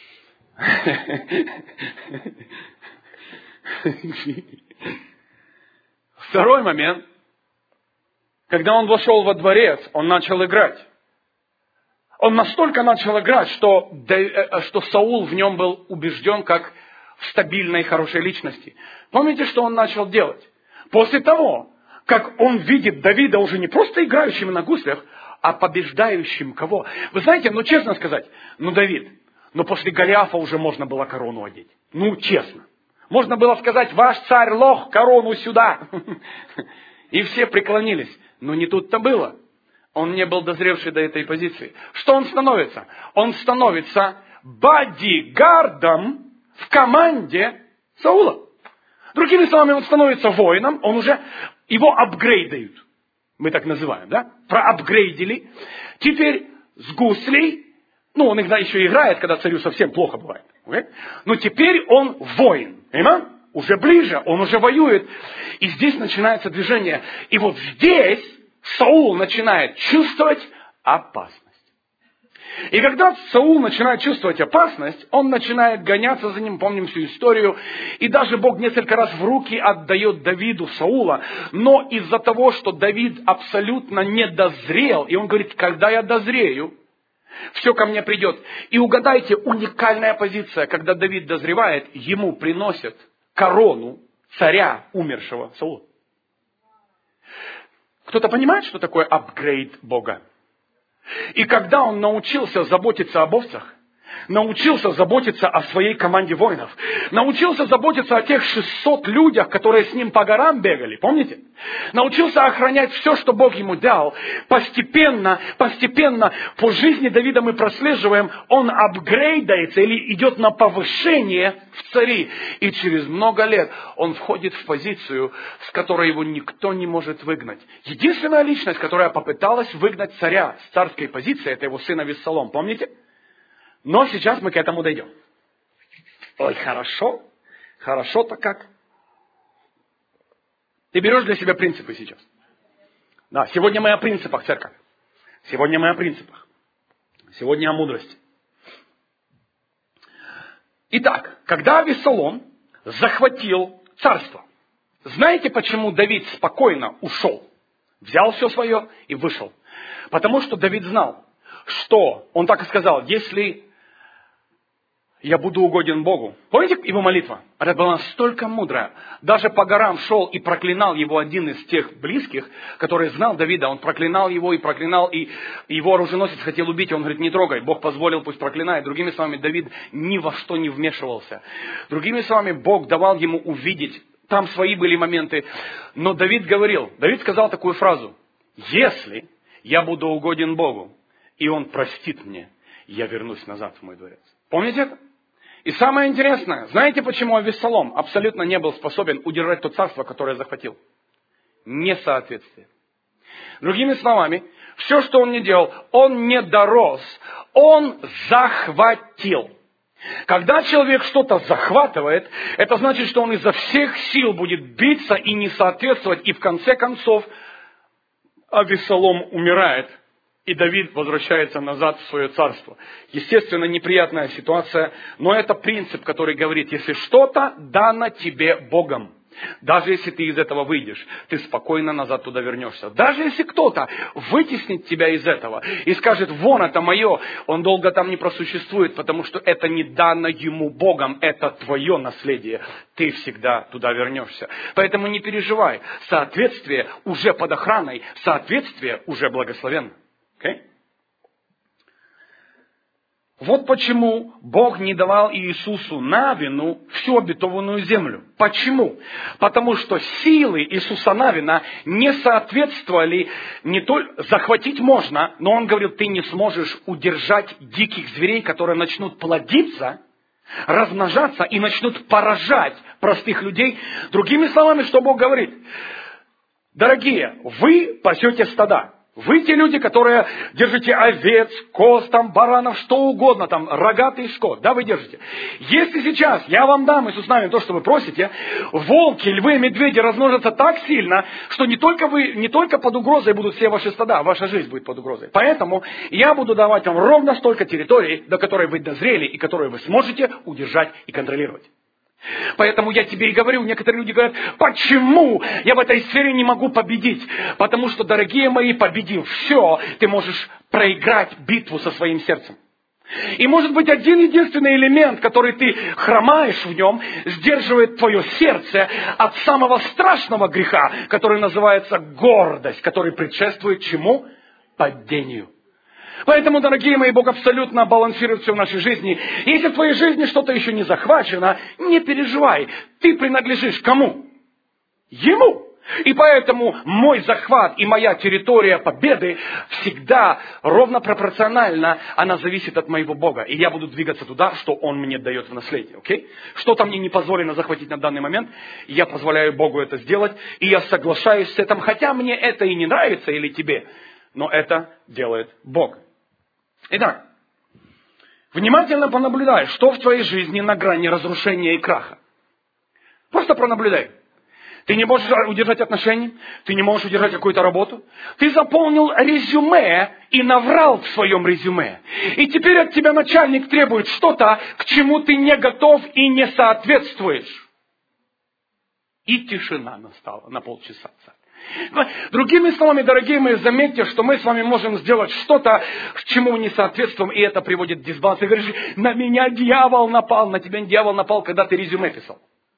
A: Второй момент. Когда он вошел во дворец, он начал играть. Он настолько начал играть, что Саул в нем был убежден как в стабильной, хорошей личности. Помните, что он начал делать? После того, как он видит Давида уже не просто играющим на гуслях, а побеждающим кого? Вы знаете, честно сказать, Давид, после Голиафа уже можно было корону одеть. Честно. Можно было сказать, ваш царь лох, корону сюда. И все преклонились. Но не тут-то было. Он не был дозревший до этой позиции. Что он становится? Он становится бодигардом в команде Саула. Другими словами, он становится воином, его апгрейдают. Мы так называем, да? Проапгрейдили. Теперь с гуслей, он иногда еще играет, когда царю совсем плохо бывает. Okay? Но теперь он воин. Понимаете? Уже ближе, он уже воюет. И здесь начинается движение. И вот здесь Саул начинает чувствовать опасность. И когда Саул начинает чувствовать опасность, он начинает гоняться за ним, помним всю историю. И даже Бог несколько раз в руки отдает Давиду Саула. Но из-за того, что Давид абсолютно не дозрел, и он говорит, когда я дозрею, все ко мне придет. И угадайте, уникальная позиция, когда Давид дозревает, ему приносят корону царя умершего Саула. Кто-то понимает, что такое апгрейд Бога? И когда он научился заботиться об овцах, научился заботиться о своей команде воинов. Научился заботиться о тех 600 людях, которые с ним по горам бегали. Помните? Научился охранять все, что Бог ему дал. Постепенно, по жизни Давида мы прослеживаем, он апгрейдается или идет на повышение в цари. И через много лет он входит в позицию, с которой его никто не может выгнать. Единственная личность, которая попыталась выгнать царя с царской позиции, это его сын Авессалом. Помните? Но сейчас мы к этому дойдем. Ой, хорошо. Хорошо-то как. Ты берешь для себя принципы сейчас. Да, сегодня мы о принципах, церковь. Сегодня мы о принципах. Сегодня о мудрости. Итак, когда Авессалом захватил царство, знаете, почему Давид спокойно ушел? Взял все свое и вышел. Потому что Давид знал, что, он так и сказал, если я буду угоден Богу. Помните его молитва? Она была настолько мудрая. Даже по горам шел и проклинал его один из тех близких, который знал Давида. Он проклинал его и проклинал, и его оруженосец хотел убить. Он говорит, не трогай. Бог позволил, пусть проклинает. Другими словами, Давид ни во что не вмешивался. Другими словами, Бог давал ему увидеть. Там свои были моменты. Но Давид сказал такую фразу. Если я буду угоден Богу, и Он простит мне, я вернусь назад в мой дворец. Помните это? И самое интересное, знаете, почему Авессалом абсолютно не был способен удержать то царство, которое захватил? Несоответствие. Другими словами, все, что он не делал, он не дорос, он захватил. Когда человек что-то захватывает, это значит, что он изо всех сил будет биться и не соответствовать, и в конце концов Авессалом умирает. И Давид возвращается назад в свое царство. Естественно, неприятная ситуация, но это принцип, который говорит, если что-то дано тебе Богом, даже если ты из этого выйдешь, ты спокойно назад туда вернешься. Даже если кто-то вытеснит тебя из этого и скажет, вон это мое, он долго там не просуществует, потому что это не дано ему Богом, это твое наследие. Ты всегда туда вернешься. Поэтому не переживай, соответствие уже под охраной, соответствие уже благословенно. Okay? Вот почему Бог не давал Иисусу Навину всю обетованную землю. Почему? Потому что силы Иисуса Навина не соответствовали, не только захватить можно, но он говорил, ты не сможешь удержать диких зверей, которые начнут плодиться, размножаться и начнут поражать простых людей. Другими словами, что Бог говорит? Дорогие, вы пасете стада. Вы те люди, которые держите овец, коз, там, баранов, что угодно, там, рогатый скот, да, вы держите. Если сейчас я вам дам, Иисус Навин, то, что вы просите, волки, львы, медведи размножатся так сильно, что не только под угрозой будут все ваши стада, ваша жизнь будет под угрозой. Поэтому я буду давать вам ровно столько территорий, до которой вы дозрели и которые вы сможете удержать и контролировать. Поэтому я тебе и говорю, некоторые люди говорят, почему я в этой сфере не могу победить? Потому что, дорогие мои, победив все, ты можешь проиграть битву со своим сердцем. И может быть один единственный элемент, который ты хромаешь в нем, сдерживает твое сердце от самого страшного греха, который называется гордость, который предшествует чему? Падению. Поэтому, дорогие мои, Бог абсолютно балансирует все в нашей жизни. Если в твоей жизни что-то еще не захвачено, не переживай. Ты принадлежишь кому? Ему. И поэтому мой захват и моя территория победы всегда ровно пропорционально, она зависит от моего Бога. И я буду двигаться туда, что Он мне дает в наследие. Okay? Что-то мне не позволено захватить на данный момент, я позволяю Богу это сделать, и я соглашаюсь с этим, хотя мне это и не нравится или тебе, но это делает Бог. Итак, внимательно понаблюдай, что в твоей жизни на грани разрушения и краха. Просто пронаблюдай. Ты не можешь удержать отношения, ты не можешь удержать какую-то работу. Ты заполнил резюме и наврал в своем резюме. И теперь от тебя начальник требует что-то, к чему ты не готов и не соответствуешь. И тишина настала на полчаса. Другими словами, дорогие мои, заметьте, что мы с вами можем сделать что-то, к чему мы не соответствуем, и это приводит к дисбалансу. Ты говоришь, на меня дьявол напал, на тебя дьявол напал, когда ты резюме писал.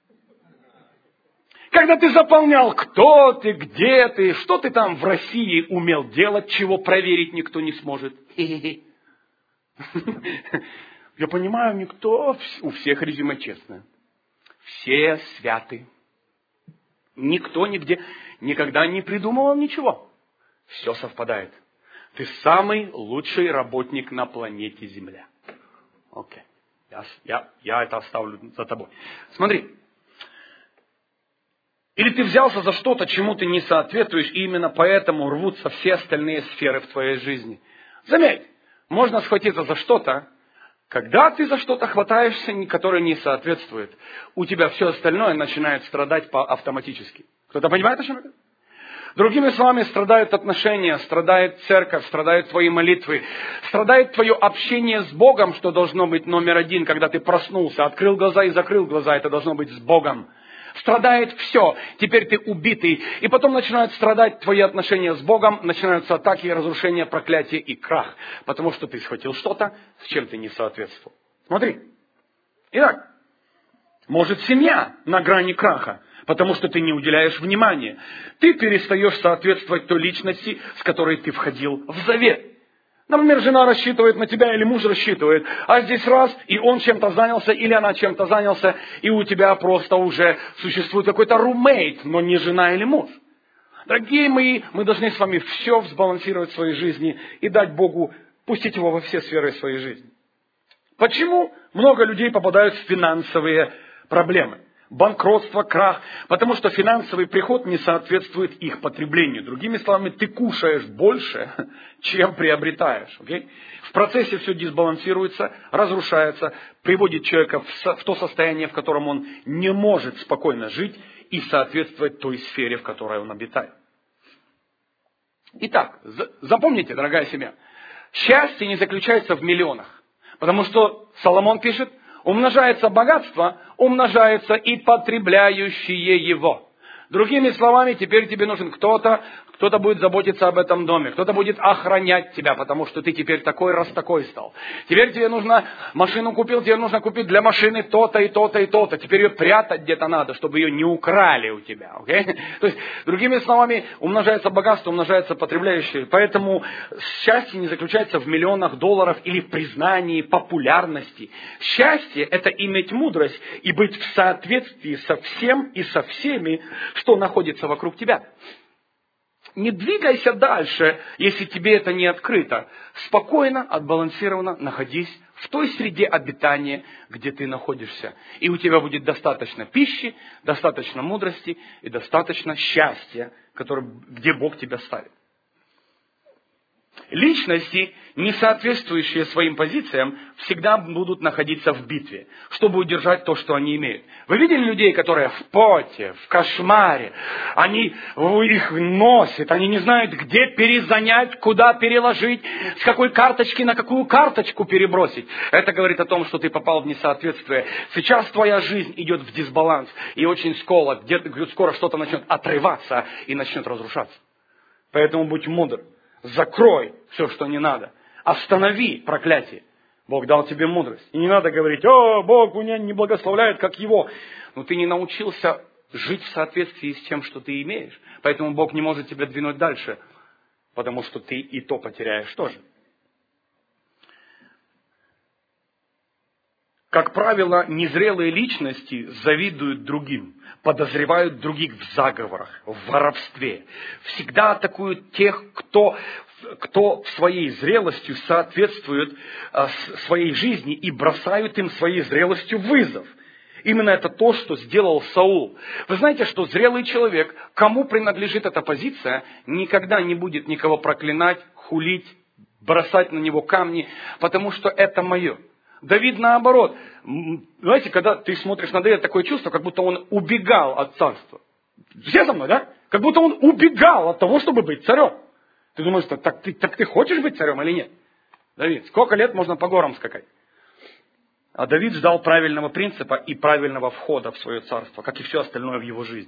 A: Когда ты заполнял, кто ты, где ты, что ты там в России умел делать, чего проверить никто не сможет. Я понимаю, никто, у всех резюме честное. Все святы. Никто нигде никогда не придумывал ничего. Все совпадает. Ты самый лучший работник на планете Земля. Окей. Я это оставлю за тобой. Смотри. Или ты взялся за что-то, чему ты не соответствуешь, и именно поэтому рвутся все остальные сферы в твоей жизни. Заметь, можно схватиться за что-то, когда ты за что-то хватаешься, которое не соответствует, у тебя все остальное начинает страдать автоматически. Кто-то понимает, о чем это? Другими словами, страдают отношения, страдает церковь, страдают твои молитвы, страдает твое общение с Богом, что должно быть номер один, когда ты проснулся, открыл глаза и закрыл глаза, это должно быть с Богом. Страдает все, теперь ты убитый, и потом начинают страдать твои отношения с Богом, начинаются атаки, разрушения, проклятие и крах, потому что ты схватил что-то, с чем ты не соответствовал. Смотри. Итак, может семья на грани краха, потому что ты не уделяешь внимания. Ты перестаешь соответствовать той личности, с которой ты входил в завет. Например, жена рассчитывает на тебя или муж рассчитывает, а здесь раз, и он чем-то занялся, или она чем-то занялся, и у тебя просто уже существует какой-то румейт, но не жена или муж. Дорогие мои, мы должны с вами все взбалансировать в своей жизни и дать Богу, пустить Его во все сферы своей жизни. Почему много людей попадают в финансовые проблемы? Банкротство, крах, потому что финансовый приход не соответствует их потреблению. Другими словами, ты кушаешь больше, чем приобретаешь. Okay? В процессе все дисбалансируется, разрушается, приводит человека в то состояние, в котором он не может спокойно жить и соответствовать той сфере, в которой он обитает. Итак, запомните, дорогая семья, счастье не заключается в миллионах, потому что Соломон пишет, умножается богатство, умножается и потребляющие его. Другими словами, теперь тебе нужен кто-то будет заботиться об этом доме, кто-то будет охранять тебя, потому что ты теперь такой, раз такой стал. Теперь тебе нужно, машину купил, тебе нужно купить для машины то-то и то-то и то-то. Теперь ее прятать где-то надо, чтобы ее не украли у тебя. Okay? То есть, другими словами, умножается богатство, умножается потребляющее. Поэтому счастье не заключается в миллионах долларов или в признании, популярности. Счастье – это иметь мудрость и быть в соответствии со всем и со всеми, что находится вокруг тебя. Не двигайся дальше, если тебе это не открыто. Спокойно, отбалансированно находись в той среде обитания, где ты находишься. И у тебя будет достаточно пищи, достаточно мудрости и достаточно счастья, где Бог тебя ставит. Личности, не соответствующие своим позициям, всегда будут находиться в битве, чтобы удержать то, что они имеют. Вы видели людей, которые в поте, в кошмаре, их носят, они не знают, где перезанять, куда переложить, с какой карточки на какую карточку перебросить. Это говорит о том, что ты попал в несоответствие. Сейчас твоя жизнь идет в дисбаланс, и очень скоро что-то начнет отрываться и начнет разрушаться. Поэтому будь мудр. Закрой все, что не надо. Останови проклятие. Бог дал тебе мудрость. И не надо говорить, Бог меня не благословляет, как его. Но ты не научился жить в соответствии с тем, что ты имеешь. Поэтому Бог не может тебя двинуть дальше. Потому что ты и то потеряешь тоже. Как правило, незрелые личности завидуют другим, подозревают других в заговорах, в воровстве. Всегда атакуют тех, кто своей зрелостью соответствует своей жизни и бросают им своей зрелостью вызов. Именно это то, что сделал Саул. Вы знаете, что зрелый человек, кому принадлежит эта позиция, никогда не будет никого проклинать, хулить, бросать на него камни, потому что это мое. Давид наоборот. Знаете, когда ты смотришь на Давида, такое чувство, как будто он убегал от царства. Все со мной, да? Как будто он убегал от того, чтобы быть царем. Ты думаешь, так ты хочешь быть царем или нет? Давид, сколько лет можно по горам скакать? А Давид ждал правильного принципа и правильного входа в свое царство, как и все остальное в его жизни.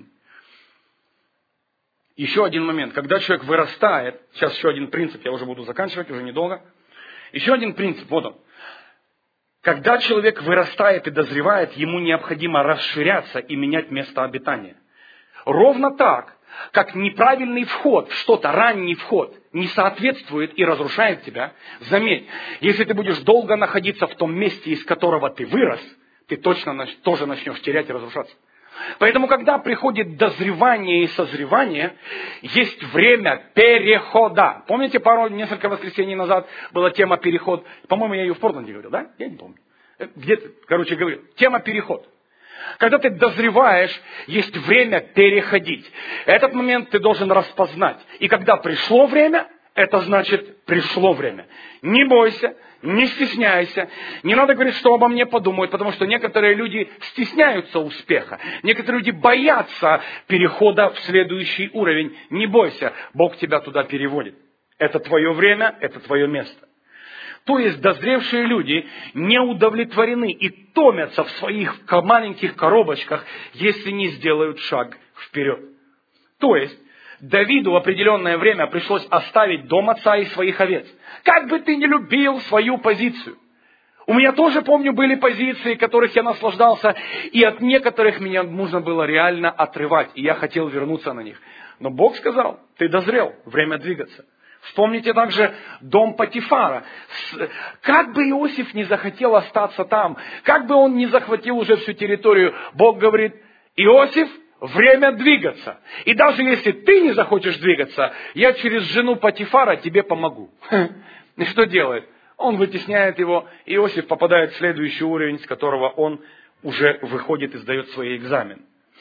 A: Еще один момент. Когда человек вырастает, сейчас еще один принцип, я уже буду заканчивать, уже недолго. Еще один принцип, вот он. Когда человек вырастает и дозревает, ему необходимо расширяться и менять место обитания. Ровно так, как неправильный вход в что-то, ранний вход, не соответствует и разрушает тебя, заметь, если ты будешь долго находиться в том месте, из которого ты вырос, ты точно тоже начнешь терять и разрушаться. Поэтому, когда приходит дозревание и созревание, есть время перехода. Помните, несколько воскресений назад была тема переход? По-моему, я ее в Портленде говорил, да? Я не помню. Где-то, говорил. Тема переход. Когда ты дозреваешь, есть время переходить. Этот момент ты должен распознать. И когда пришло время, это значит пришло время. Не бойся, не стесняйся. Не надо говорить, что обо мне подумают, потому что некоторые люди стесняются успеха. Некоторые люди боятся перехода в следующий уровень. Не бойся, Бог тебя туда переводит. Это твое время, это твое место. То есть дозревшие люди не удовлетворены и томятся в своих маленьких коробочках, если не сделают шаг вперед. То есть Давиду в определенное время пришлось оставить дом отца и своих овец. Как бы ты ни любил свою позицию. У меня тоже, помню, были позиции, которых я наслаждался, и от некоторых меня нужно было реально отрывать, и я хотел вернуться на них. Но Бог сказал, ты дозрел, время двигаться. Вспомните также дом Потифара. Как бы Иосиф не захотел остаться там, как бы он не захватил уже всю территорию, Бог говорит, Иосиф, время двигаться. И даже если ты не захочешь двигаться, я через жену Потифара тебе помогу. И что делает? Он вытесняет его, и Иосиф попадает в следующий уровень, с которого он уже выходит и сдает свой экзамен.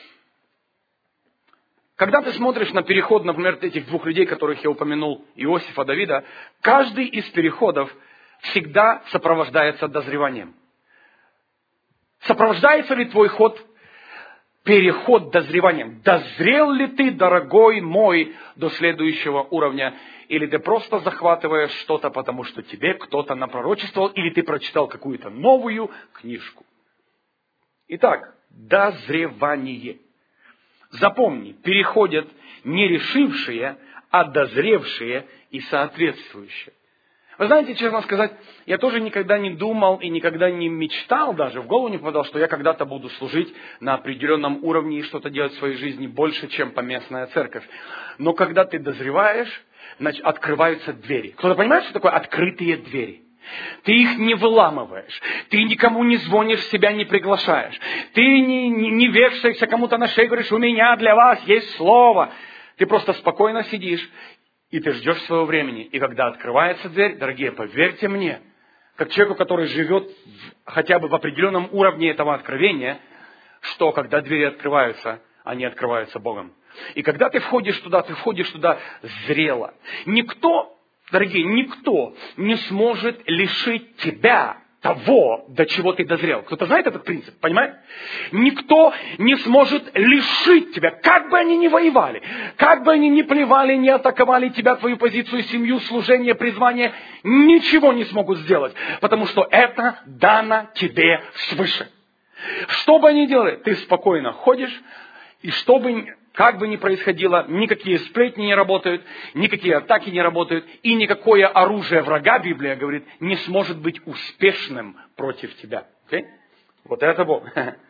A: Когда ты смотришь на переход, например, этих двух людей, которых я упомянул, Иосифа, Давида, каждый из переходов всегда сопровождается дозреванием. Сопровождается ли твой переход дозреванием? Дозрел ли ты, дорогой мой, до следующего уровня? Или ты просто захватываешь что-то, потому что тебе кто-то напророчествовал, или ты прочитал какую-то новую книжку? Итак, дозревание. Запомни, переходят не решившие, а дозревшие и соответствующие. Вы знаете, честно сказать, я тоже никогда не думал и никогда не мечтал даже, в голову не попадал, что я когда-то буду служить на определенном уровне и что-то делать в своей жизни больше, чем поместная церковь. Но когда ты дозреваешь, значит, открываются двери. Кто-то понимает, что такое открытые двери? Ты их не выламываешь, ты никому не звонишь, себя не приглашаешь, ты не вешаешься кому-то на шею и говоришь, у меня для вас есть слово. Ты просто спокойно сидишь, и ты ждешь своего времени. И когда открывается дверь, дорогие, поверьте мне, как человеку, который живет хотя бы в определенном уровне этого откровения, что когда двери открываются, они открываются Богом. И когда ты входишь туда зрело. Дорогие, никто не сможет лишить тебя того, до чего ты дозрел. Кто-то знает этот принцип, понимаете? Никто не сможет лишить тебя, как бы они ни воевали, как бы они ни плевали, не атаковали тебя, твою позицию, семью, служение, призвание, ничего не смогут сделать, потому что это дано тебе свыше. Что бы они делали, ты спокойно ходишь, и как бы ни происходило, никакие сплетни не работают, никакие атаки не работают, и никакое оружие врага, Библия говорит, не сможет быть успешным против тебя. Okay? Вот это Бог.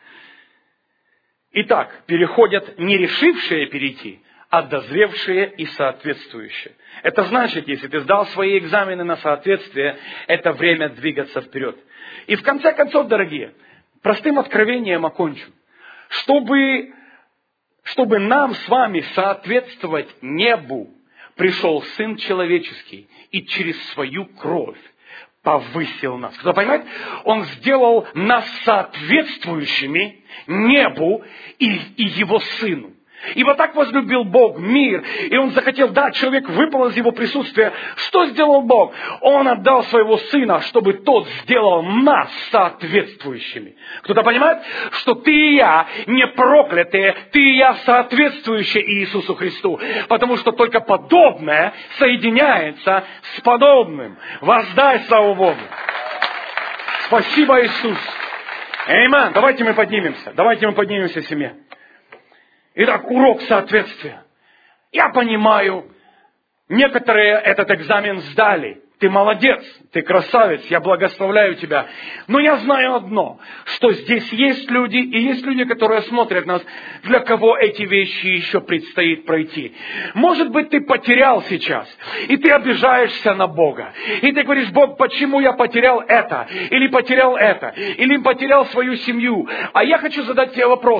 A: Итак, переходят не решившие перейти, а дозревшие и соответствующие. Это значит, если ты сдал свои экзамены на соответствие, это время двигаться вперед. И в конце концов, дорогие, простым откровением окончу. Чтобы нам с вами соответствовать небу, пришел Сын Человеческий и через свою кровь повысил нас. Кто понимает? Он сделал нас соответствующими небу и Его Сыну. Ибо так возлюбил Бог мир, и Он захотел дать человеку, выпал из Его присутствия. Что сделал Бог? Он отдал Своего Сына, чтобы Тот сделал нас соответствующими. Кто-то понимает, что ты и я не проклятые, ты и я соответствующие Иисусу Христу. Потому что только подобное соединяется с подобным. Воздай славу Богу. Спасибо, Иисус. Аминь. Давайте мы поднимемся в семье. Итак, урок соответствия. Я понимаю, некоторые этот экзамен сдали. Ты молодец, ты красавец, я благословляю тебя. Но я знаю одно, что здесь есть люди, и есть люди, которые смотрят нас, для кого эти вещи еще предстоит пройти. Может быть, ты потерял сейчас, и ты обижаешься на Бога. И ты говоришь: Бог, почему я потерял это, или потерял свою семью. А я хочу задать тебе вопрос.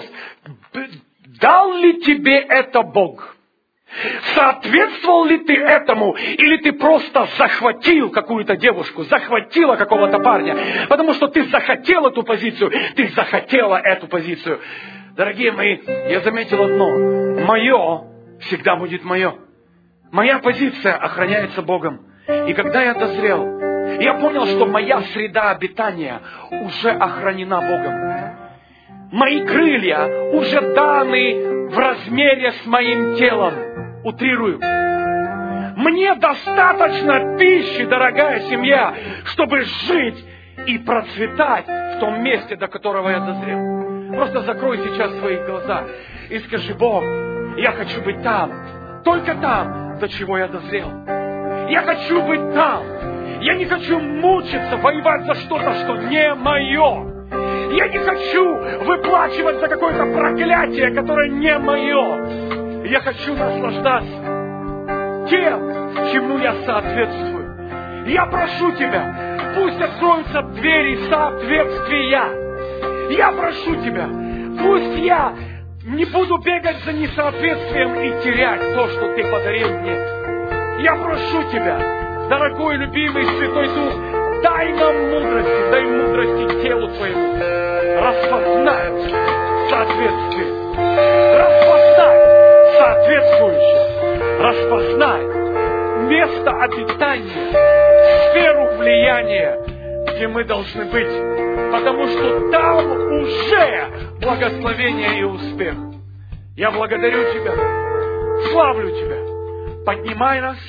A: Дал ли тебе это Бог? Соответствовал ли ты этому, или ты просто захватил какую-то девушку, захватила какого-то парня, потому что ты захотел эту позицию, ты захотела эту позицию. Дорогие мои, я заметил одно: мое всегда будет мое. Моя позиция охраняется Богом. И когда я дозрел, я понял, что моя среда обитания уже охранена Богом. Мои крылья уже даны в размере с моим телом. Утрирую. Мне достаточно пищи, дорогая семья, чтобы жить и процветать в том месте, до которого я дозрел. Просто закрой сейчас свои глаза и скажи: Бог, я хочу быть там, только там, до чего я дозрел. Я хочу быть там. Я не хочу мучиться, воевать за что-то, что не мое. Я не хочу выплачивать за какое-то проклятие, которое не мое. Я хочу наслаждаться тем, чему я соответствую. Я прошу Тебя, пусть откроются двери соответствия. Я прошу Тебя, пусть я не буду бегать за несоответствием и терять то, что Ты подарил мне. Я прошу Тебя, дорогой, любимый Святой Дух, дай нам мудрости, дай мудрости телу Твоему распознать соответствие. Распознать соответствующее. Распознай место обитания, сферу влияния, где мы должны быть. Потому что там уже благословение и успех. Я благодарю Тебя, славлю Тебя. Поднимай нас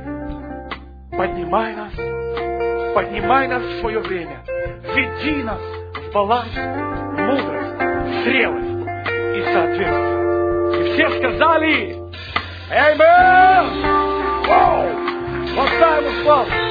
A: в свое время. Веди нас в баланс, мудрость, зрелость и соответствие. И все сказали: Аминь! Воу! Воздай ему славу!